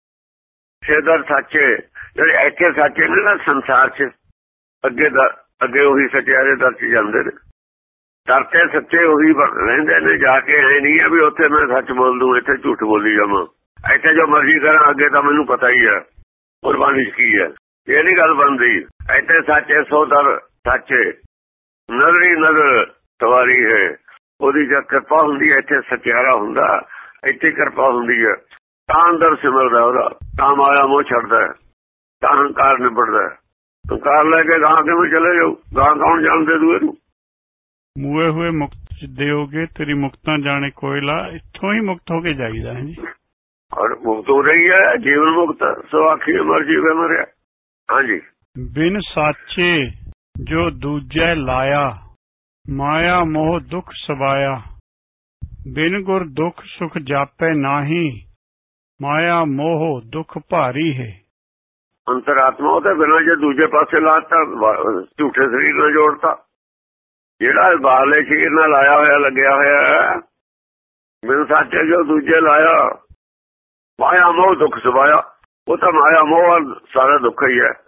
ਸੇਦਰ ਸਾਚੇ, ਜਿਹੜੇ ਇੱਥੇ ਸਾਚੇ ਨੇ ਨਾ ਸੰਸਾਰ ਚ, ਅੱਗੇ ਦਾ ਅੱਗੇ ਉਹੀ ਸੱਚਿਆਰੇ ਦਰ ਚ ਜਾਂਦੇ ਨੇ। ਦਰ ਤੇ ਸੱਚੇ ਉਹੀ ਰਹਿੰਦੇ ਨੇ ਜਾ ਕੇ। ਐ ਨਹੀਂ ਹੈ ਵੀ ਉੱਥੇ ਮੈਂ ਸੱਚ ਬੋਲ ਦੂੰ ਇੱਥੇ ਝੂਠ ਬੋਲੀ ਜਾਵਾਂ, ਇੱਥੇ ਜੋ ਮਰਜ਼ੀ ਕਰਾਂ ਅੱਗੇ ਤਾਂ ਮੈਨੂੰ ਪਤਾ ਹੀ ਹੈ ਕੁਰਬਾਨੀ ਚ ਕੀ ਹੈ। ਇਹ ਨਹੀਂ ਗੱਲ ਬਣਦੀ। ਇੱਥੇ ਸਾਚੇ ਸੋ ਦਰ ਸਾਚੇ, ਨਜ਼ਰੀ ਨਜ਼ਰ ਸਵਾਰੀ ਹੈ। ਉਹਦੀ ਜਦ ਕਿਰਪਾ ਹੁੰਦੀ ਹੈ ਇੱਥੇ ਸੱਚਿਆਰਾ ਹੁੰਦਾ, ਇੱਥੇ ਕਿਰਪਾ ਹੁੰਦੀ ਹੈ ਤਾਂ ਅੰਦਰ ਸਿਮਰਦਾ ਉਹਦਾ, ਤਾਂ ਮਾਇਆ ਮੋਹ ਛੱਡਦਾ, ਤਾਂ ਹੰਕਾਰ ਨਿਬੜਦਾ। ਹੰਕਾਰ ਲੈ ਕੇ ਗਾਂ ਕਿਵੇਂ ਚਲੇ ਜਾਊ, ਗਾਂ ਕੌਣ ਜਾਣਦੇ ਦੂਏ ਨੂੰ। ਮੂਏ ਹੋਏ ਮੁਕਤ ਦਿਓਗੇ ਤੇਰੀ ਮੁਕਤਾਂ ਜਾਣੇ ਕੋਇਲਾ, ਇੱਥੋਂ ਹੀ ਮੁਕਤ ਹੋ ਕੇ ਜਾਈਦਾ ਹੈ ਜੀ। ਔਰ ਮੁਕਤ ਹੋ ਰਹੀ ਹੈ, ਜੀਵਨ ਮੁਕਤ ਸੋ ਆਖੀ ਮਰਜੀ ਵੇ ਮਰਿਆ। ਹਾਂਜੀ। ਬਿਨ ਸਾਚੇ ਜੋ ਦੂਜੇ ਲਾਇਆ, ਮਾਇਆ ਮੋਹ ਦੁੱਖ ਸਵਾਇਆ। ਬਿਨ ਗੁਰ ਦੁੱਖ ਸੁਖ ਜਾਪੈ ਨਾਹੀ, ਮਾਇਆ ਮੋਹ ਦੁੱਖ ਭਾਰੀ ਹੈ। ਅੰਤਰਾਤਮਾ ਉਹਦੇ ਬਿਨਾਂ ਜੇ ਦੂਜੇ ਪਾਸੇ ਲਾਤਾ, ਝੂਠੇ ਸਰੀਰ ਨਾਲ ਜੋੜਤਾ। ਜਿਹੜਾ ਬਾਹਰਲੇ ਸਰੀਰ ਨਾਲ ਆਇਆ ਹੋਇਆ ਲੱਗਿਆ ਹੋਇਆ, ਬਿਨ ਸਾਚੇ ਜੋ ਦੂਜੇ ਲਾਇਆ, ਮਾਇਆ ਮੋਹ ਦੁੱਖ ਸਵਾਇਆ। ਉਹ ਤਾਂ ਮਾਇਆ ਮੋਹ ਸਾਰਾ ਦੁੱਖ ਹੀ ਹੈ।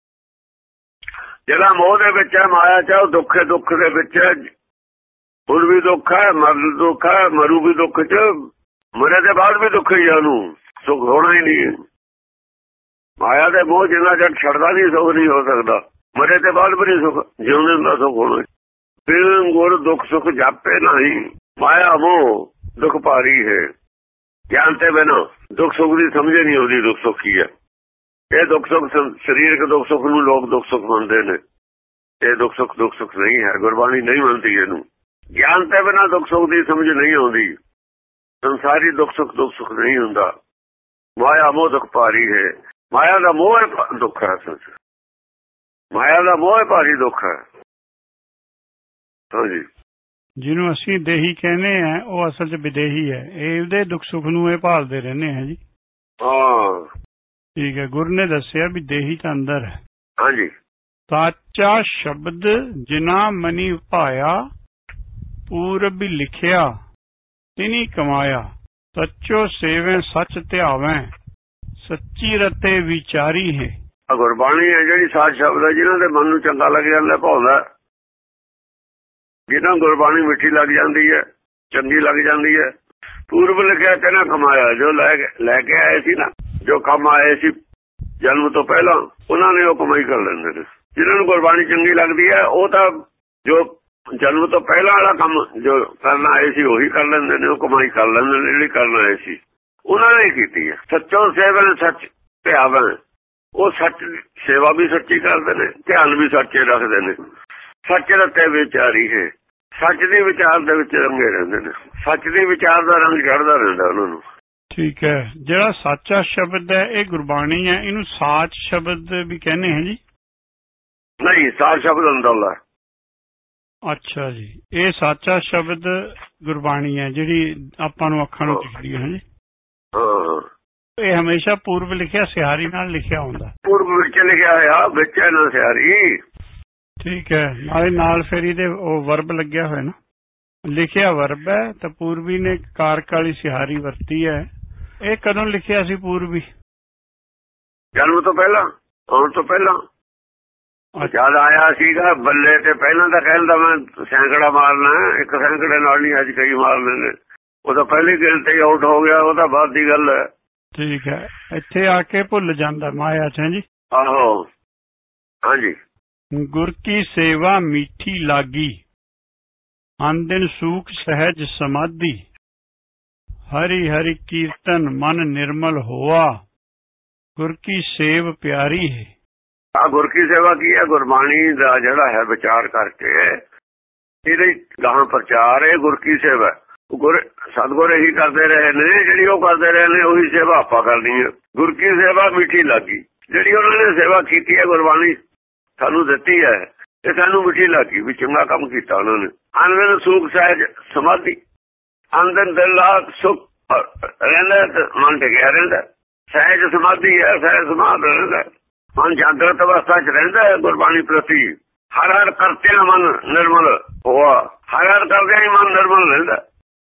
ਜਿਹੜਾ ਮੋਹ ਦੇ ਵਿੱਚ ਹੈ, ਮਾਇਆ ਚ, ਉਹ ਦੁੱਖ ਹੈ। ਦੁੱਖ ਦੇ ਵਿੱਚ ਹੁਣ ਵੀ ਦੁੱਖ ਹੈ, ਮਰ ਦੁੱਖ ਹੈ, ਮਰੂ ਵੀ ਦੁੱਖ ਚ, ਮਰੇ ਦੇ ਬਾਅਦ ਵੀ ਦੁੱਖ ਹੀ ਹੈ। ਉਹਨੂੰ ਸੁੱਖ ਹੋਣਾ ਹੀ ਨਹੀਂ। ਮਾਇਆ ਦੇ ਮੋਹ ਜਿੰਨਾ ਚਿਰ ਛੱਡਦਾ ਨਹੀਂ ਸੁੱਖ ਨਹੀਂ ਹੋ ਸਕਦਾ। ਮਰੇ ਦੇ ਬਾਅਦ ਵੀ ਨਹੀਂ ਸੁੱਖ, ਜਿਉਂਦੇ ਹੁੰਦਾ ਸੁੱਖ ਹੋਣਾ। ਬਿਨ ਗੁਰ ਦੁੱਖ ਸੁੱਖ ਜਾਪੇ ਨਹੀਂ, ਮਾਇਆ ਮੋਹ ਦੁੱਖ ਭਾਰੀ ਹੈ। ਗਿਆਨ ਤੇ ਬਿਨਾਂ ਦੁੱਖ ਸੁੱਖ ਦੀ ਸਮਝ ਨਹੀਂ ਆਉਂਦੀ। ਦੁੱਖ ਸੁੱਖ ਕੀ ਹੈ ਇਹ? ਦੁੱਖ ਸੁੱਖ ਸਰੀਰਕ ਦੁੱਖ ਸੁੱਖ ਨੂੰ ਲੋਕ ਦੁੱਖ ਸੁੱਖ ਮੰਨਦੇ ਨੇ। ਇਹ ਦੁੱਖ ਸੁੱਖ ਦੁੱਖ ਸੁੱਖ ਨਹੀਂ ਹੈ, ਗੁਰਬਾਣੀ ਨਹੀਂ ਮੰਨਦੀ ਇਹਨੂੰ। ਗਿਆਨ ਤੇ ਬਿਨਾਂ ਦੁੱਖ ਸੁੱਖ ਦੀ ਸਮਝ ਨਹੀਂ ਆਉਂਦੀ। ਸੰਸਾਰੀ ਦੁੱਖ ਸੁੱਖ ਦੁੱਖ ਸੁੱਖ ਨਹੀਂ ਹੁੰਦਾ। ਮਾਇਆ ਮੋਹ ਦੁੱਖ ਭਾਰੀ ਹੈ। ਮਾਇਆ ਦਾ ਮੋਹ ਦੁੱਖ ਹੈ। ਮਾਇਆ ਦਾ ਮੋਹ ਭਾਰੀ ਦੁੱਖ ਹੈ। ਹਾਂਜੀ, ਜਿਹਨੂੰ ਅਸੀਂ ਦੇਹੀ ਕਹਿੰਦੇ ਆ ਉਹ ਅਸਲ 'ਚ ਵਿਦੇਹੀ ਹੈ। ਇਹਦੇ ਦੁੱਖ ਸੁੱਖ ਨੂੰ ਇਹ ਭਾਲਦੇ ਰਹਿੰਦੇ ਆ ਜੀ। ਹਾਂ ਠੀਕ ਹੈ। ਗੁਰੂ ਨੇ ਦੱਸਿਆ ਵੀ ਦੇਹੀ ਤਾਂ ਅੰਦਰ ਹੈ। ਹਾਂਜੀ, ਸਾਚਾ ਸ਼ਬਦ ਜਿਨਾ ਮਨੀ ਭਾਇਆ, ਪੂਰਬ ਲਿਖਿਆ ਤਿਨੀ ਕਮਾਇਆ। ਸੱਚੋ ਸੇਵੇਂ ਸੱਚ ਧਿਆਵੇਂ, ਸੱਚੀ ਰਤੇ ਵਿਚਾਰੀ ਹੈ। ਗੁਰਬਾਣੀ ਹੈ ਜਿਹੜੀ ਸਾਚ ਸ਼ਬਦ ਹੈ, ਜਿਹਨਾਂ ਦੇ ਮਨ ਨੂੰ ਚੰਗਾ ਲੱਗ ਜਾਂਦਾ ਭਾਉਂਦਾ, ਜਿਹਨਾਂ ਗੁਰਬਾਣੀ ਮਿੱਠੀ ਲੱਗ ਜਾਂਦੀ ਹੈ, ਚੰਗੀ ਲੱਗ ਜਾਂਦੀ ਹੈ। ਪੂਰਬ ਲਿਖਿਆ ਤੇ ਨਾ ਕਮਾਇਆ, ਜੋ ਲੈ ਕੇ ਲੈ ਕੇ ਆਏ ਸੀ ਨਾ, ਜੋ ਕੰਮ ਆਏ ਸੀ ਜਨਮ ਤੋਂ ਪਹਿਲਾਂ, ਉਹਨਾਂ ਨੇ ਉਹ ਕਮਾਈ ਕਰ ਲੈਂਦੇ ਨੇ। ਜਿਹਨਾਂ ਨੂੰ ਗੁਰਬਾਣੀ ਚੰਗੀ ਲੱਗਦੀ ਹੈ ਉਹ ਤਾਂ ਜੋ ਜਨਮ ਤੋਂ ਪਹਿਲਾਂ ਵਾਲਾ ਕੰਮ ਜੋ ਕਰਨ ਆਏ ਸੀ ਉਹੀ ਕਰ ਲੈਂਦੇ ਨੇ, ਉਹ ਕਮਾਈ ਕਰ ਲੈਂਦੇ ਨੇ ਜਿਹੜੀ ਕਰਨ ਆਏ ਸੀ ਉਹਨਾਂ ਨੇ ਕੀਤੀ ਹੈ। ਸੱਚੋ ਸੇਵਨ ਸੱਚ ਧਿਆਵਨ, ਉਹ ਸੱਚ ਸੇਵਾ ਵੀ ਸੱਚੀ ਕਰਦੇ ਨੇ, ਧਿਆਨ ਵੀ ਸੱਚੇ ਰੱਖਦੇ ਨੇ। ਸੱਚ ਰਤੇ ਵਿਚਾਰੀ ਹੈ, ਸੱਚ ਦੇ ਵਿਚਾਰ ਦੇ ਵਿੱਚ ਰੰਗੇ ਰਹਿੰਦੇ ਨੇ, ਸੱਚ ਦੇ ਵਿਚਾਰ ਦਾ ਰੰਗ ਚੜ੍ਹਦਾ ਰਹਿੰਦਾ ਉਹਨਾਂ ਨੂੰ। ਠੀਕ ਹੈ। ਜਿਹੜਾ ਸਾਚਾ ਸ਼ਬਦ ਹੈ ਇਹ ਗੁਰਬਾਣੀ ਹੈ, ਇਹਨੂੰ ਸਾਚ ਸ਼ਬਦ ਵੀ ਕਹਿੰਦੇ ਹੈ ਜੀ? ਨਹੀਂ, ਸਾਚ ਸ਼ਬਦ ਅੰਦਰਲਾ। ਅੱਛਾ ਜੀ, ਇਹ ਸਾਚਾ ਸ਼ਬਦ ਗੁਰਬਾਣੀ ਹੈ ਜਿਹੜੀ ਆਪਾਂ ਨੂੰ ਅੱਖਾਂ ਨੂੰ ਦਿਖਦੀ ਹੈ ਜੀ। ਹਾਂ, ਇਹ ਹਮੇਸ਼ਾ ਪੂਰਬ ਲਿਖਿਆ ਸਿਹਾਰੀ ਨਾਲ ਲਿਖਿਆ ਹੁੰਦਾ। ਪੂਰਬ ਵਿੱਚ ਲਿਖਿਆ ਹੋਇਆ, ਵਿੱਚ ਹੈ ਨਾ ਸਿਹਾਰੀ। ਠੀਕ ਹੈ। ਨਾਲੇ ਨਾਲ ਫਿਰ ਇਹਦੇ ਉਹ ਵਰਬ ਲੱਗਿਆ ਹੋਇਆ ਨਾ, ਲਿਖਿਆ ਵਰਬ ਹੈ ਤਾਂ ਪੂਰਬੀ ਨੇ ਕਾਰਕ ਵਾਲੀ ਸਿਹਾਰੀ ਵਰਤੀ ਹੈ। ਇਹ ਕਦੋਂ ਲਿਖਿਆ ਸੀ ਪੂਰਬੀ? ਜਨਮ ਤੋਂ ਪਹਿਲਾਂ, ਆਉਣ ਤੋਂ ਪਹਿਲਾਂ। ਜਦ ਆਇਆ ਸੀਗਾ ਬੱਲੇ ਤੇ ਪਹਿਲਾਂ ਤਾਂ ਕਹਿੰਦਾ ਮੈਂ ਸੈਂਕੜਾ ਮਾਰਨਾ, ਇੱਕ ਸੈਂਕੜੇ ਨਾਲ ਨਹੀਂ ਅੱਜ ਕਈ ਮਾਰਨੇ ਨੇ। ਉਹ ਤਾਂ ਪਹਿਲੀ ਗਿਲ ਤੇ ਆਊਟ ਹੋ ਗਿਆ, ਉਹ ਤਾਂ ਬਾਅਦ ਦੀ ਗੱਲ ਹੈ। ਠੀਕ ਹੈ। ਇੱਥੇ ਆ ਕੇ ਭੁੱਲ ਜਾਂਦਾ ਮਾਇਆ ਚ ਜੀ। ਆਹੋ, ਹਾਂਜੀ। ਗੁਰ ਕੀ ਸੇਵਾ ਮੀਠੀ ਲਾਗੀ, ਅੰਦਿਨ ਸੂਖ ਸਹਿਜ ਸਮਾਧੀ। ਹਰੀ ਹਰੀ ਕੀਰਤਨ ਮਨ ਨਿਰਮਲ ਹੋਆ, ਗੁਰ ਕੀ ਸੇਵ ਪਿਆਰੀ ਹੈ। ਆ ਗੁਰ ਕੀ ਸੇਵਾ ਕੀ ਹੈ? ਗੁਰਬਾਣੀ ਦਾ ਜਿਹੜਾ ਹੈ ਵਿਚਾਰ ਕਰਕੇ ਇਹਦੇ ਗਾਹਾਂ ਪ੍ਰਚਾਰ ਹੈ। ਗੁਰ ਕੀ ਸੇਵਾ ਗੁਰ ਸਤਿਗੁਰ ਇਹੀ ਕਰਦੇ ਰਹੇ ਨੇ, ਜਿਹੜੀ ਉਹ ਕਰਦੇ ਰਹੇ ਨੇ ਉਹੀ ਸੇਵਾ ਆਪਾਂ ਕਰਨੀ ਹੈ। ਗੁਰ ਕੀ ਸੇਵਾ ਮਿੱਠੀ ਲੱਗੀ, ਜਿਹੜੀ ਉਹਨਾਂ ਨੇ ਸੇਵਾ ਕੀਤੀ ਹੈ ਗੁਰਬਾਣੀ ਸਾਨੂੰ ਦਿੱਤੀ ਹੈ, ਤੇ ਸਾਨੂੰ ਮਿੱਠੀ ਲੱਗੀ ਵੀ ਚੰਗਾ ਕੰਮ ਕੀਤਾ ਉਹਨਾਂ ਨੇ। ਅੰਦਰ ਸੁਖ ਸਹਿਜ ਸਮਾਧੀ, ਅੰਦਰ ਦਿਲ ਦਾ ਸੁਖ ਰਹਿੰਦਾ ਤੇ ਮਨ ਟਿਕਿਆ ਰਹਿੰਦਾ। ਸਹਿਜ ਸਮਾਧੀ ਹੈ, ਸਹਿਜ ਸਮਾਧ ਰਹਿੰਦਾ, ਮਨ ਜਾਗਰਤ ਅਵਸਥਾ ਚ ਰਹਿੰਦਾ ਹੈ ਗੁਰਬਾਣੀ ਪ੍ਰਤੀ। ਹਰ ਹਰ ਕਰਤਿਆਂ ਮਨ ਨਿਰਮਲ ਹੋਆ, ਹਰ ਹਰ ਕਰਦਿਆਂ ਹੀ ਮਨ ਨਿਰਮਲ ਰਹਿੰਦਾ।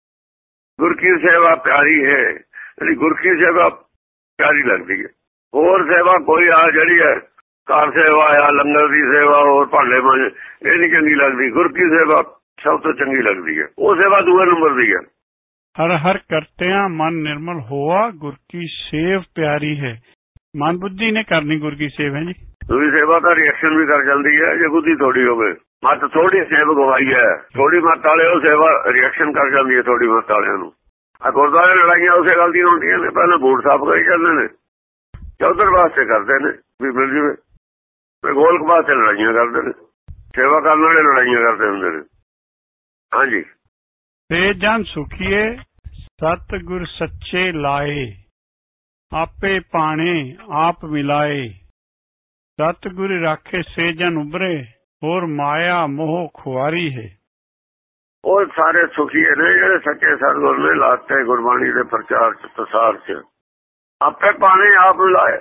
ਗੁਰ ਕੀ ਸੇਵਾ ਪਿਆਰੀ ਹੈ, ਜਿਹੜੀ ਗੁਰ ਕੀ ਸੇਵਾ ਪਿਆਰੀ ਲੱਗਦੀ ਹੈ। ਹੋਰ ਸੇਵਾ ਕੋਈ ਆ ਜਿਹੜੀ ਹੈ ਕਾਰ ਸੇਵਾ ਆ, ਲੰਗਰ ਦੀ ਸੇਵਾ, ਹੋਰ ਭਾਂਡੇ ਮਾਂਜ, ਇਹ ਨਹੀਂ ਚੰਗੀ ਲੱਗਦੀ। ਗੁਰ ਕੀ ਸੇਵਾ ਸਭ ਤੋਂ ਚੰਗੀ ਲੱਗਦੀ ਹੈ, ਉਹ ਸੇਵਾ ਦੂਏ ਨੰਬਰ ਦੀ ਹੈ। ਹਰ ਹਰ ਕਰਤਿਆਂ ਮਨ ਨਿਰਮਲ ਹੋਆ, ਗੁਰ ਕੀ ਸੇਵ ਪਿਆਰੀ ਹੈ। ਮਨ ਬੁੱਧੀ ਨੇ ਕਰਨੀ ਗੁਰ ਕੀ ਸੇਵਾ ਜੀ। ਦੂਜੀ ਸੇਵਾ ਤਾਂ ਰਿਐਕਸ਼ਨ ਵੀ ਕਰ ਜਾਂਦੀ ਹੈ ਜੇ ਬੁੱਧੀ ਥੋੜੀ ਹੋਵੇ। ਮੱਤ ਥੋੜੀ ਸੇਵ ਗਵਾਈ ਹੈ, ਥੋੜੀ ਮੱਤ ਵਾਲੇ ਉਹ ਸੇਵਾ ਰਿਐਕਸ਼ਨ ਕਰ ਜਾਂਦੀ ਹੈ ਥੋੜੀ ਮੱਤ ਵਾਲਿਆਂ ਨੂੰ। ਆ ਗੁਰਦੁਆਰੇ ਲੜਾਈਆਂ ਉਸੇ ਗੱਲ ਦੀਆਂ ਹੁੰਦੀਆਂ ਨੇ, ਪਹਿਲਾਂ ਬੂਟ ਸਾਫ਼ ਕਰੀ ਜਾਂਦੇ ਨੇ, ਚੌਧਰ ਵਾਸਤੇ ਕਰਦੇ ਨੇ ਵੀ ਮਿਲ ਜਵੇ, ਗੋਲਕ ਵਾਸਤੇ ਲੜਾਈਆਂ ਕਰਦੇ ਨੇ, ਸੇਵਾ ਕਰਨ ਵਾਲੇ ਲੜਾਈਆਂ ਕਰਦੇ ਹੁੰਦੇ ਨੇ। ਹਾਂਜੀ। ਤੇ ਜਨ ਸੁਖੀਏ ਸਤ ਗੁਰ ਸੱਚੇ ਲਾਏ, ਆਪੇ ਪਾਣੇ ਆਪ ਮਿਲਾਏ। ਸਤਿਗੁਰ ਰਾਖੇ ਸੇ ਜਨ ਉਬਰੇ, ਹੋਰ ਮਾਇਆ ਮੋਹ ਖੁਆਰੀ ਹੈ। ਉਹ ਸਾਰੇ ਸੁਖੀਏ ਨੇ ਜਿਹੜੇ ਸੱਚੇ ਸਤਿਗੁਰ ਨੇ ਲਾਤੇ ਗੁਰਬਾਣੀ ਦੇ ਪ੍ਰਚਾਰ ਚ ਪ੍ਰਸਾਰ ਚ। ਆਪੇ ਪਾਣੇ ਆਪ ਮਿਲਾਏ,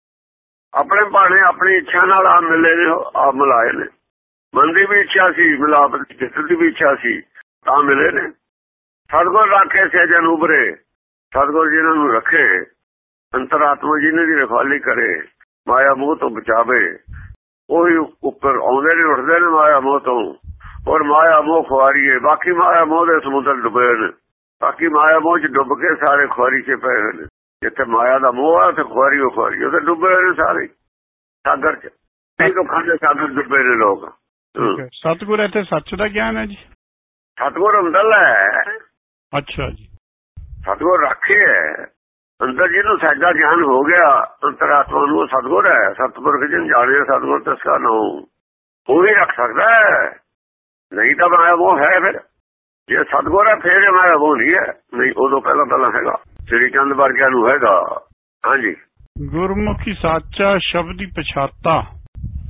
ਆਪਣੇ ਭਾਣੇ ਆਪਣੀ ਇੱਛਾ ਨਾਲ ਆਪ ਮਿਲੇ ਨੇ, ਆਪ ਮਿਲਾਏ ਨੇ। ਮਨ ਦੀ ਵੀ ਇੱਛਾ ਸੀ, ਮਿਲਾਪ ਚਿੱਤ ਦੀ ਵੀ ਇੱਛਾ ਸੀ, ਤਾਂ ਮਿਲੇ ਨੇ। ਸਤਿਗੁਰ ਰਾਖੇ ਸੇ ਜਨ ਉਬਰੇ, ਸਤਿਗੁਰ ਜਿਹਨਾਂ ਨੂੰ ਰੱਖੇ, ਅੰਤਰਾਤਮਾ ਜਿਹਨਾਂ ਦੀ ਰਖਵਾਲੀ ਕਰੇ, ਮਾਇਆ ਮੋਹ ਤੋਂ ਬਚਾਵੇ, ਉਹੀ ਉੱਪਰ ਆਉਂਦੇ ਨੇ, ਉੱਠਦੇ ਨੇ ਮਾਇਆ ਮੋਹ ਤੋਂ। ਔਰ ਮਾਇਆ ਮੋਹ ਖੁਆਰੀਏ, ਬਾਕੀ ਮਾਇਆ ਮੋਹ ਦੇ ਸਮੁੰਦਰ ਡੁੱਬੇ ਨੇ, ਬਾਕੀ ਮਾਇਆ ਮੋਹ ਚ ਡੁੱਬ ਕੇ ਸਾਰੇ ਖੁਆਰੀ ਚ ਪਏ ਹੋਏ ਨੇ। ਜਿੱਥੇ ਮਾਇਆ ਦਾ ਮੋਹ ਆ ਉੱਥੇ ਖੁਆਰੀ ਉਹ ਖੁਆਰੀ, ਉੱਥੇ ਡੁੱਬੇ ਹੋਏ ਨੇ ਸਾਰੇ ਸਾਗਰ ਚ। ਕਈ ਲੋਕਾਂ ਦੇ ਸਾਗਰ ਡੁੱਬੇ ਨੇ ਲੋਕ। ਸਤਿਗੁਰ ਇੱਥੇ ਸੱਚ ਦਾ ਗਿਆਨ ਹੈ ਜੀ। ਸਤਿਗੁਰ ਅੰਦਰ ਹੈ। ਅੱਛਾ ਜੀ। ਸਤਿਗੁਰ ਰਾਖੇ ਹੈ ਅੰਦਰ, ਜਿਹਨੂੰ ਸਾਡਾ ਗਿਆਨ ਹੋ ਗਿਆ ਅੰਤਰਾਤਮਾ ਨੂੰ, ਸਤਿਗੁਰ ਹੈ। ਸਤਿਗੁਰ ਜਿਹਨ ਜਾਣਿਆ ਸਤਿਗੁਰ ਤਸਕਾ ਨਾਉ, ਉਹ ਵੀ ਰੱਖ ਸਕਦਾ ਹੈ, ਨਹੀਂ ਤਾਂ ਮਾਇਆ ਮੋਹ ਹੈ। ਫਿਰ ਜੇ ਸਤਿਗੁਰ ਹੈ ਫੇਰ ਮਾਇਆ ਮੋਹ ਨਹੀਂ ਹੈ, ਨਹੀਂ ਉਦੋਂ ਪਹਿਲਾਂ ਪਹਿਲਾਂ ਹੈਗਾ। ਸ੍ਰੀ ਚੰਦ ਵਰਗਿਆਂ ਨੂੰ ਹੈਗਾ। ਹਾਂਜੀ। ਗੁਰਮੁਖੀ ਸਾਚਾ ਸ਼ਬਦੀ ਪਛਾਤਾ,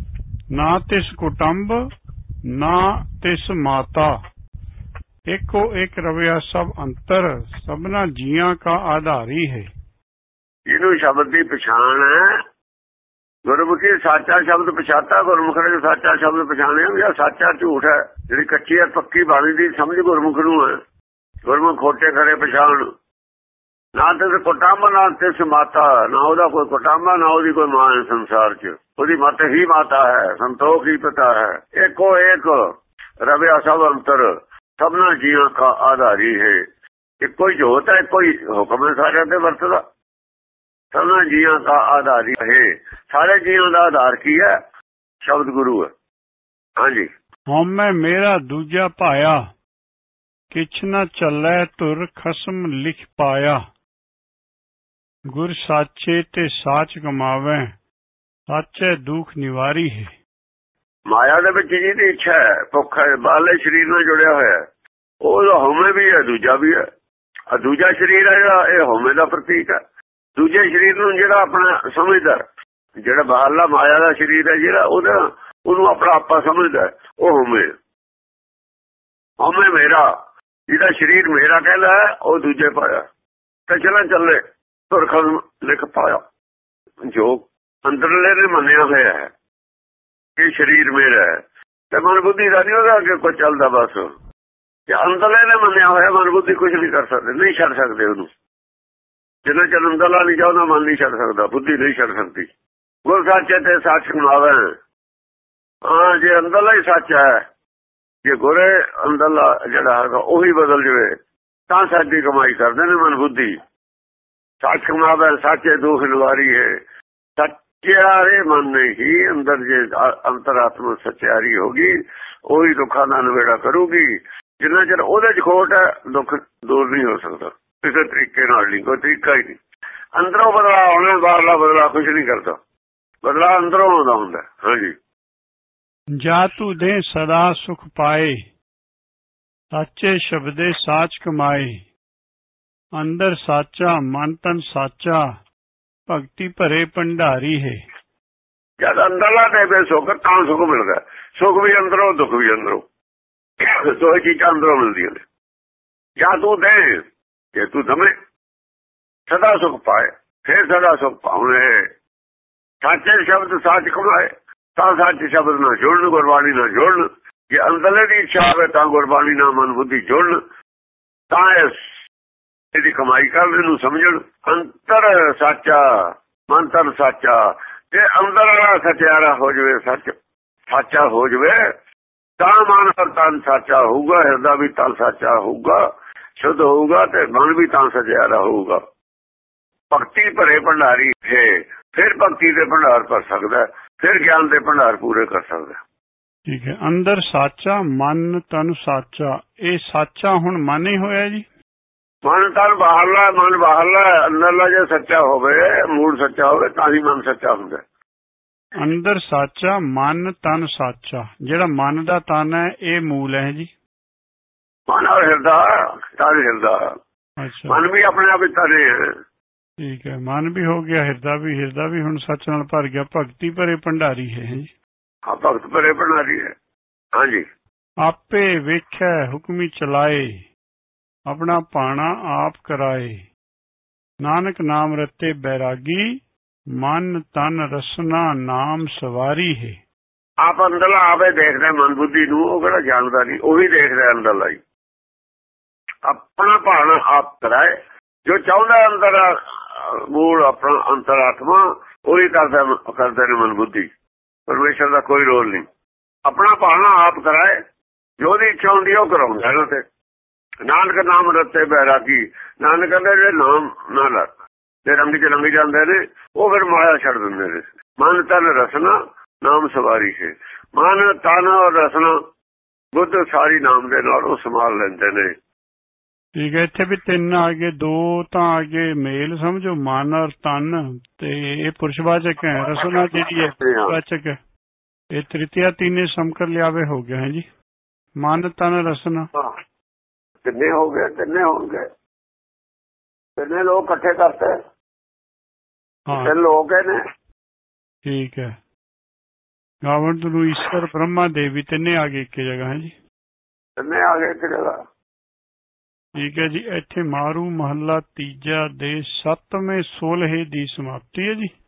ਨਾ ਤਿਸ ਕੁਟੰਬ ਨਾ ਤਿਸ ਮਾਤਾ। एको एक रविया सब अंतर सबना जिया का आधारी है। ਜਿਹਨੂੰ ਸ਼ਬਦ ਦੀ ਪਛਾਣ ਹੈ, ਗੁਰਮੁਖੀ ਸਾਚਾ ਸ਼ਬਦ ਪਛਾਤਾ, ਗੁਰਮੁਖ ਨੇ ਸਾਚਾ ਸ਼ਬਦ ਪਛਾਣਿਆ ਵੀ ਆ ਸਾਚਾ ਝੂਠ ਹੈ। ਜਿਹੜੀ ਕੱਚੀ ਹੈ ਪੱਕੀ ਬਾਣੀ ਦੀ ਸਮਝ ਗੁਰਮੁਖ ਨੂੰ ਹੈ। ਗੁਰਮੁਖ ਖੋਟੇ ਖਰੇ ਪਛਾਣ। ਨਾ ਤਿਸ ਕੁਟੰਬ ਨਾ ਤਿਸ ਮਾਤਾ, ਨਾ ਉਹਦਾ ਕੋਈ ਕੁਟੰਬ ਨਾ ਉਹਦੀ ਕੋਈ ਮਾਂ ਸੰਸਾਰ ਚ, ਉਹਦੀ ਮਤ ਹੀ ਮਾਤਾ ਹੈ, ਸੰਤੋਖ ਹੀ ਪਿਤਾ ਹੈ। ਇੱਕੋ ਇੱਕ ਰਵਿਆ ਸਭ ਅੰਤਰ सबना जिया का आधारी है। इको ही जोत है, इको ही हुक्म है सारे ते वरतदा। सबना जिया का आधारी है। सारे जिया का आधार की है? शब्द गुरु है। हाँ जी। हमें मेरा दूजा पाया किछ न चलै तुर खसम लिख पाया। गुर साचे ते साच कमावे साचे दुख निवारी है। माया ਦੇ ਵਿੱਚ ਜਿਹਦੀ ਇੱਛਾ ਹੈ, ਭੁੱਖ ਹੈ, ਬਾਹਰਲੇ ਸਰੀਰ ਨਾਲ ਜੁੜਿਆ ਹੋਇਆ, ਉਹਦਾ ਹਉਮੈ ਵੀ ਹੈ, ਦੂਜਾ ਵੀ ਹੈ। ਆ ਦੂਜਾ ਸਰੀਰ ਹੈ ਜਿਹੜਾ, ਇਹ ਹਉਮੈ ਦਾ ਪ੍ਰਤੀਕ ਹੈ। ਦੂਜੇ ਸਰੀਰ ਨੂੰ ਜਿਹੜਾ ਆਪਣਾ ਸਮਝਦਾ, ਜਿਹੜਾ ਬਾਹਰਲਾ ਮਾਇਆ ਦਾ ਸਰੀਰ ਹੈ ਜਿਹੜਾ, ਉਹਦਾ ਉਹਨੂੰ ਆਪਣਾ ਆਪਾ ਸਮਝਦਾ, ਉਹ ਹਉਮੈ। ਹਉਮੈ ਮੇਰਾ, ਜਿਹਦਾ ਸਰੀਰ ਮੇਰਾ ਕਹਿੰਦਾ ਹੈ, ਉਹ ਦੂਜੇ ਪਾਇਆ। ਤੇ ਚਲਾ ਚੱਲੇ ਤੁਰਖਮ ਲਿਖ ਪਾਇਆ। ਜੋ ਅੰਦਰਲੇ ਨੇ ਮੰਨਿਆ ਹੋਇਆ ਹੈ ਕਿ ਸਰੀਰ ਮੇਰਾ ਹੈ, ਤੇ ਮਨ ਬੁੱਧੀ ਦਾ ਨਹੀਂ ਉਹਦਾ ਅੱਗੇ ਕੋਈ ਚੱਲਦਾ। ਬਸ ਜੇ ਅੰਦਰਲੇ ਨੇ ਮੰਨਿਆ ਹੋਇਆ, ਮਨ ਬੁੱਧੀ ਕੁਝ ਨਹੀਂ ਕਰ ਸਕਦੇ, ਨਹੀਂ ਛੱਡ ਸਕਦੇ ਉਹਨੂੰ। ਜਿੰਨਾ ਚਿਰ ਅੰਦਰਲਾ ਨਹੀਂ ਜਾਉਂਦਾ, ਮਨ ਨਹੀਂ ਛੱਡ ਸਕਦਾ, ਬੁੱਧੀ ਨਹੀਂ ਛੱਡ ਸਕਦੀ। ਗੁਰ ਸਾਚੇ ਤੇ ਸੱਚ ਕਮਾਵੇ। ਹਾਂ, ਜੇ ਅੰਦਰਲਾ ਹੀ ਸੱਚ ਹੈ, ਜੇ ਗੁਰੇ ਅੰਦਰਲਾ ਜਿਹੜਾ ਹੈਗਾ ਉਹੀ ਬਦਲ ਜਾਵੇ, ਤਾਂ ਸੱਚ ਦੀ ਕਮਾਈ ਕਰਦੇ ਨੇ ਮਨ ਬੁੱਧੀ। ਸੱਚ ਕਮਾਵੇ ਸਾਚੇ ਦੁਖ ਨਿਵਾਰੀ ਹੈ। ਸੱਚਿਆਰੇ ਮਨ ਨੇ ਹੀ ਅੰਦਰ ਜੇ ਅੰਤਰਾਤਮਾ ਸੱਚਿਆਰੀ ਹੋਗੀ, ਉਹੀ ਦੁੱਖਾਂ ਦਾ ਨਿਬੇੜਾ ਕਰੂਗੀ। ਜਿੰਨਾ ਚਿਰ ਉਹਦੇ ਚ ਖੋਟ ਹੈ, ਦੁੱਖ ਦੂਰ ਨਹੀਂ ਹੋ ਸਕਦਾ ਕਿਸੇ ਤਰੀਕੇ ਨਾਲ। ਨਹੀਂ, ਕੋਈ ਤਰੀਕਾ ਹੀ ਨਹੀਂ। ਅੰਦਰੋਂ ਬਦਲਾ ਆਉਣਾ, ਬਾਹਰਲਾ ਬਦਲਾ ਕੁਛ ਨਹੀਂ ਕਰਦਾ। ਬਦਲਾ ਅੰਦਰੋਂ ਆਉਂਦਾ ਹੁੰਦਾ। ਹਾਂਜੀ। ਜਾ ਤੂ ਦੇ ਸਦਾ ਸੁਖ ਪਾਏ ਸਾਚੇ ਸ਼ਬਦੇ ਸਾਚ ਕਮਾਏ। ਅੰਦਰ ਸਾਚਾ ਮਨ ਤਨ ਸਾਚਾ ਭਗਤੀ ਭਰੇ ਭੰਡਾਰੀ ਹੈ। ਜਦ ਅੰਦਰਲਾ ਦੇਵੇ ਸੁੱਖ, ਤਾਂ ਸੁੱਖ ਮਿਲਦਾ। ਸੁੱਖ ਵੀ ਅੰਦਰੋਂ, ਦੁੱਖ ਵੀ ਅੰਦਰੋਂ, ਦੋਹੇ ਚੀਜ਼ਾਂ ਅੰਦਰੋਂ ਮਿਲਦੀਆਂ ਨੇ। ਜਾਂ ਤੂੰ ਦੇ, ਜੇ ਤੂੰ ਦਵੇਂ ਸਦਾ ਸੁਖ ਪਾਏ, ਫਿਰ ਸਦਾ ਸੁਖ ਪਾਉਣੇ। ਸਾਚੇ ਸ਼ਬਦ ਸਾਚ ਕਮਾਏ, ਤਾਂ ਸੱਚ ਸ਼ਬਦ ਨਾਲ ਜੁੜਨ, ਗੁਰਬਾਣੀ ਨਾਲ ਜੁੜਨ। ਜੇ ਅੰਦਰਲੇ ਦੀ ਇੱਛਾ ਹੋਵੇ ਤਾਂ ਗੁਰਬਾਣੀ ਨਾਲ ਮਨ ਬੁੱਧੀ ਜੁੜਨ, ਤਾਂ ਇਸ ਇਹਦੀ ਕਮਾਈ ਕਰਨ, ਇਹਨੂੰ ਸਮਝਣ। ਅੰਤਰ ਸਾਚਾ ਮਨ ਤਨ ਸਾਚਾ। ਜੇ ਅੰਦਰ ਵਾਲਾ ਸਚਿਆਰਾ ਹੋ ਜਾਵੇ, ਸੱਚ ਸਾਚਾ ਹੋ ਜਾਵੇ, ਤਾਂ ਮਨ ਔਰ ਤਨ ਸਾਚਾ ਹੋਊਗਾ, ਹਿਰਦਾ ਵੀ ਤਨ ਸਾਚਾ ਹੋਊਗਾ, ਸ਼ੁੱਧ ਹੋਊਗਾ, ਤੇ ਮਨ ਵੀ ਤਾਂ ਸਚਿਆਰਾ ਹੋਊਗਾ। ਭਗਤੀ ਭਰੇ ਭੰਡਾਰੀ ਹੈ। ਫਿਰ ਭਗਤੀ ਦੇ ਭੰਡਾਰ ਭਰ ਸਕਦਾ, ਫਿਰ ਗਿਆਨ ਦੇ ਭੰਡਾਰ ਪੂਰੇ ਕਰ ਸਕਦਾ। ਠੀਕ ਹੈ। ਅੰਦਰ ਸਾਚਾ ਮਨ ਤਨ ਸਾਚਾ, ਇਹ ਸਾਚਾ ਹੁਣ ਮਨ ਹੀ ਹੋਇਆ ਜੀ। ਮਨ ਤਨ ਬਾਹਰਲਾ, ਮਨ ਬਾਹਰਲਾ, ਅੰਦਰਲਾ ਜੇ ਸੱਚਾ ਹੋਵੇ, ਮੂਲ ਸੱਚਾ ਹੋਵੇ, ਤਾਂ ਹੀ ਮਨ ਸੱਚਾ ਹੁੰਦਾ। ਅੰਦਰ ਸਾਚਾ ਮਨ ਤਨ ਸਾਚਾ, ਜਿਹੜਾ ਮਨ ਦਾ ਤਨ ਹੈ ਇਹ ਮੂਲ ਹੈ ਜੀ। ਮਨ ਔਰ ਹਿਰਦਾ, ਤਨ ਹਿਰਦਾ। ਅੱਛਾ, ਮਨ ਵੀ ਆਪਣੇ ਆਪ ਹੀ ਤਨ ਹੈ। ਠੀਕ ਹੈ। ਮਨ ਵੀ ਹੋ ਗਿਆ, ਹਿਰਦਾ ਵੀ, ਹਿਰਦਾ ਵੀ ਹੁਣ ਸੱਚ ਨਾਲ ਭਰ ਗਿਆ। ਭਗਤੀ ਭਰੇ ਭੰਡਾਰੀ ਹੈ ਜੀ। ਹਾਂ, ਭਗਤ ਭਰੇ ਭੰਡਾਰੀ ਹੈ। ਹਾਂਜੀ। ਆਪੇ ਵੇਖੈ ਹੁਕਮੀ ਚਲਾਏ ਆਪਣਾ ਭਾਣਾ ਆਪ ਕਰਾਏ। ਨਾਨਕ ਨਾਮ ਰਤੇ ਬੈਰਾਗੀ ਮਨ ਤਨ ਰਸਨਾ ਨਾਮ ਸਵਾਰੀ ਹੈ। ਆਪ ਅੰਦਰਲਾ ਆਪੇ ਦੇਖਦਾ ਮਨ ਬੁੱਧੀ ਨੂੰ, ਉਹ ਕਿਹੜਾ ਜਾਣਦਾ ਨਹੀਂ, ਉਹੀ ਦੇਖਦਾ ਅੰਦਰਲਾ ਹੀ। ਆਪਣਾ ਭਾਣਾ ਆਪ ਕਰਾਏ। ਜੋ ਚਾਹੁੰਦਾ ਅੰਦਰ ਮੂਲ ਆਪਣਾ ਅੰਤਰਾਤਮਾ, ਉਹੀ ਕਰਦਾ ਕਰਦੇ ਨੇ ਮਨ ਬੁੱਧੀ। ਪਰਮੇਸ਼ਰ ਦਾ ਕੋਈ ਰੋਲ ਨਹੀਂ। ਆਪਣਾ ਭਾਣਾ ਆਪ ਕਰਾਏ, ਜੋ ਉਹਦੀ ਇੱਛਾ ਹੁੰਦੀ ਉਹ ਕਰਾਉਂਦਾ ਇਹਨਾਂ ਤੇ। ਨਾਨਕ ਨਾਮ ਰਤੇ ਬੈਰਾਗੀ। ਨਾਨਕ ਕਹਿੰਦੇ ਜੇ ਨਾਮ ਨਾ ਲਾ ਤੇ ਰੰਗ ਚ ਲੰਘ ਜਾਂਦੇ ਨੇ, ਉਹ ਫਿਰ ਮਾਇਆ ਛੱਡ ਦਿੰਦੇ ਨੇ। ਮਨ ਤਨ ਰਸਨਾ ਨਾਮ ਸਵਾਰੀ ਹੈ। ਮਨ ਤਨ ਔਰ ਰਸਨਾ ਬੁੱਧ ਸਾਰੀ ਨਾਮ ਦੇ ਨਾਲ ਉਹ ਸੰਭਾਲ ਲੈਂਦੇ ਨੇ। ਠੀਕ ਹੈ। ਇੱਥੇ ਵੀ ਤਿੰਨ ਆ ਗਏ, ਦੋ ਤਾਂ ਆ ਗਏ ਮੇਲ ਸਮਝੋ, ਮਨ ਔਰ ਤਨ, ਤੇ ਇਹ ਪੁਰਸ਼ਵਾਚਕ ਹੈ। ਰਸਨਾ ਜਿਹੜੀ ਹੈ ਪੁਰਸ਼ਵਾਚਕ ਹੈ। ਇਹ ਤ੍ਰਿਤੀਆ ਤੀਨੇ ਸਮਕਰ ਲਿਆਵੇ ਹੋ ਗਿਆ ਹੈ ਜੀ। ਮਨ ਤਨ ਰਸਨਾ ਕਿੰਨੇ ਹੋ ਗਏ? ਕਿੰਨੇ ਹੋਣਗੇ? ਕਿੰਨੇ ਲੋਕ ਇਕੱਠੇ ਕਰਤੇ? ਹਾਂ, ਤਿੰਨ ਲੋਕ ਨੇ। ਠੀਕ ਹੈ। ਗਾਵਣ ਨੂੰ ਈਸ਼ਵਰ ਬ੍ਰਹਮਾ ਦੇਵੀ ਤਿੰਨੇ ਆ ਗਏ ਇੱਕ ਜਗ੍ਹਾ ਹੈ ਜੀ। ਤਿੰਨੇ ਆ ਗਏ ਇੱਕ ਜਗ੍ਹਾ। ਠੀਕ ਹੈ ਜੀ। ਇੱਥੇ ਮਾਰੂ ਮਹੱਲਾ ਤੀਜਾ ਦੇ ਸੱਤਵੇਂ ਸੋਲਹੇ ਦੀ ਸਮਾਪਤੀ ਹੈ ਜੀ।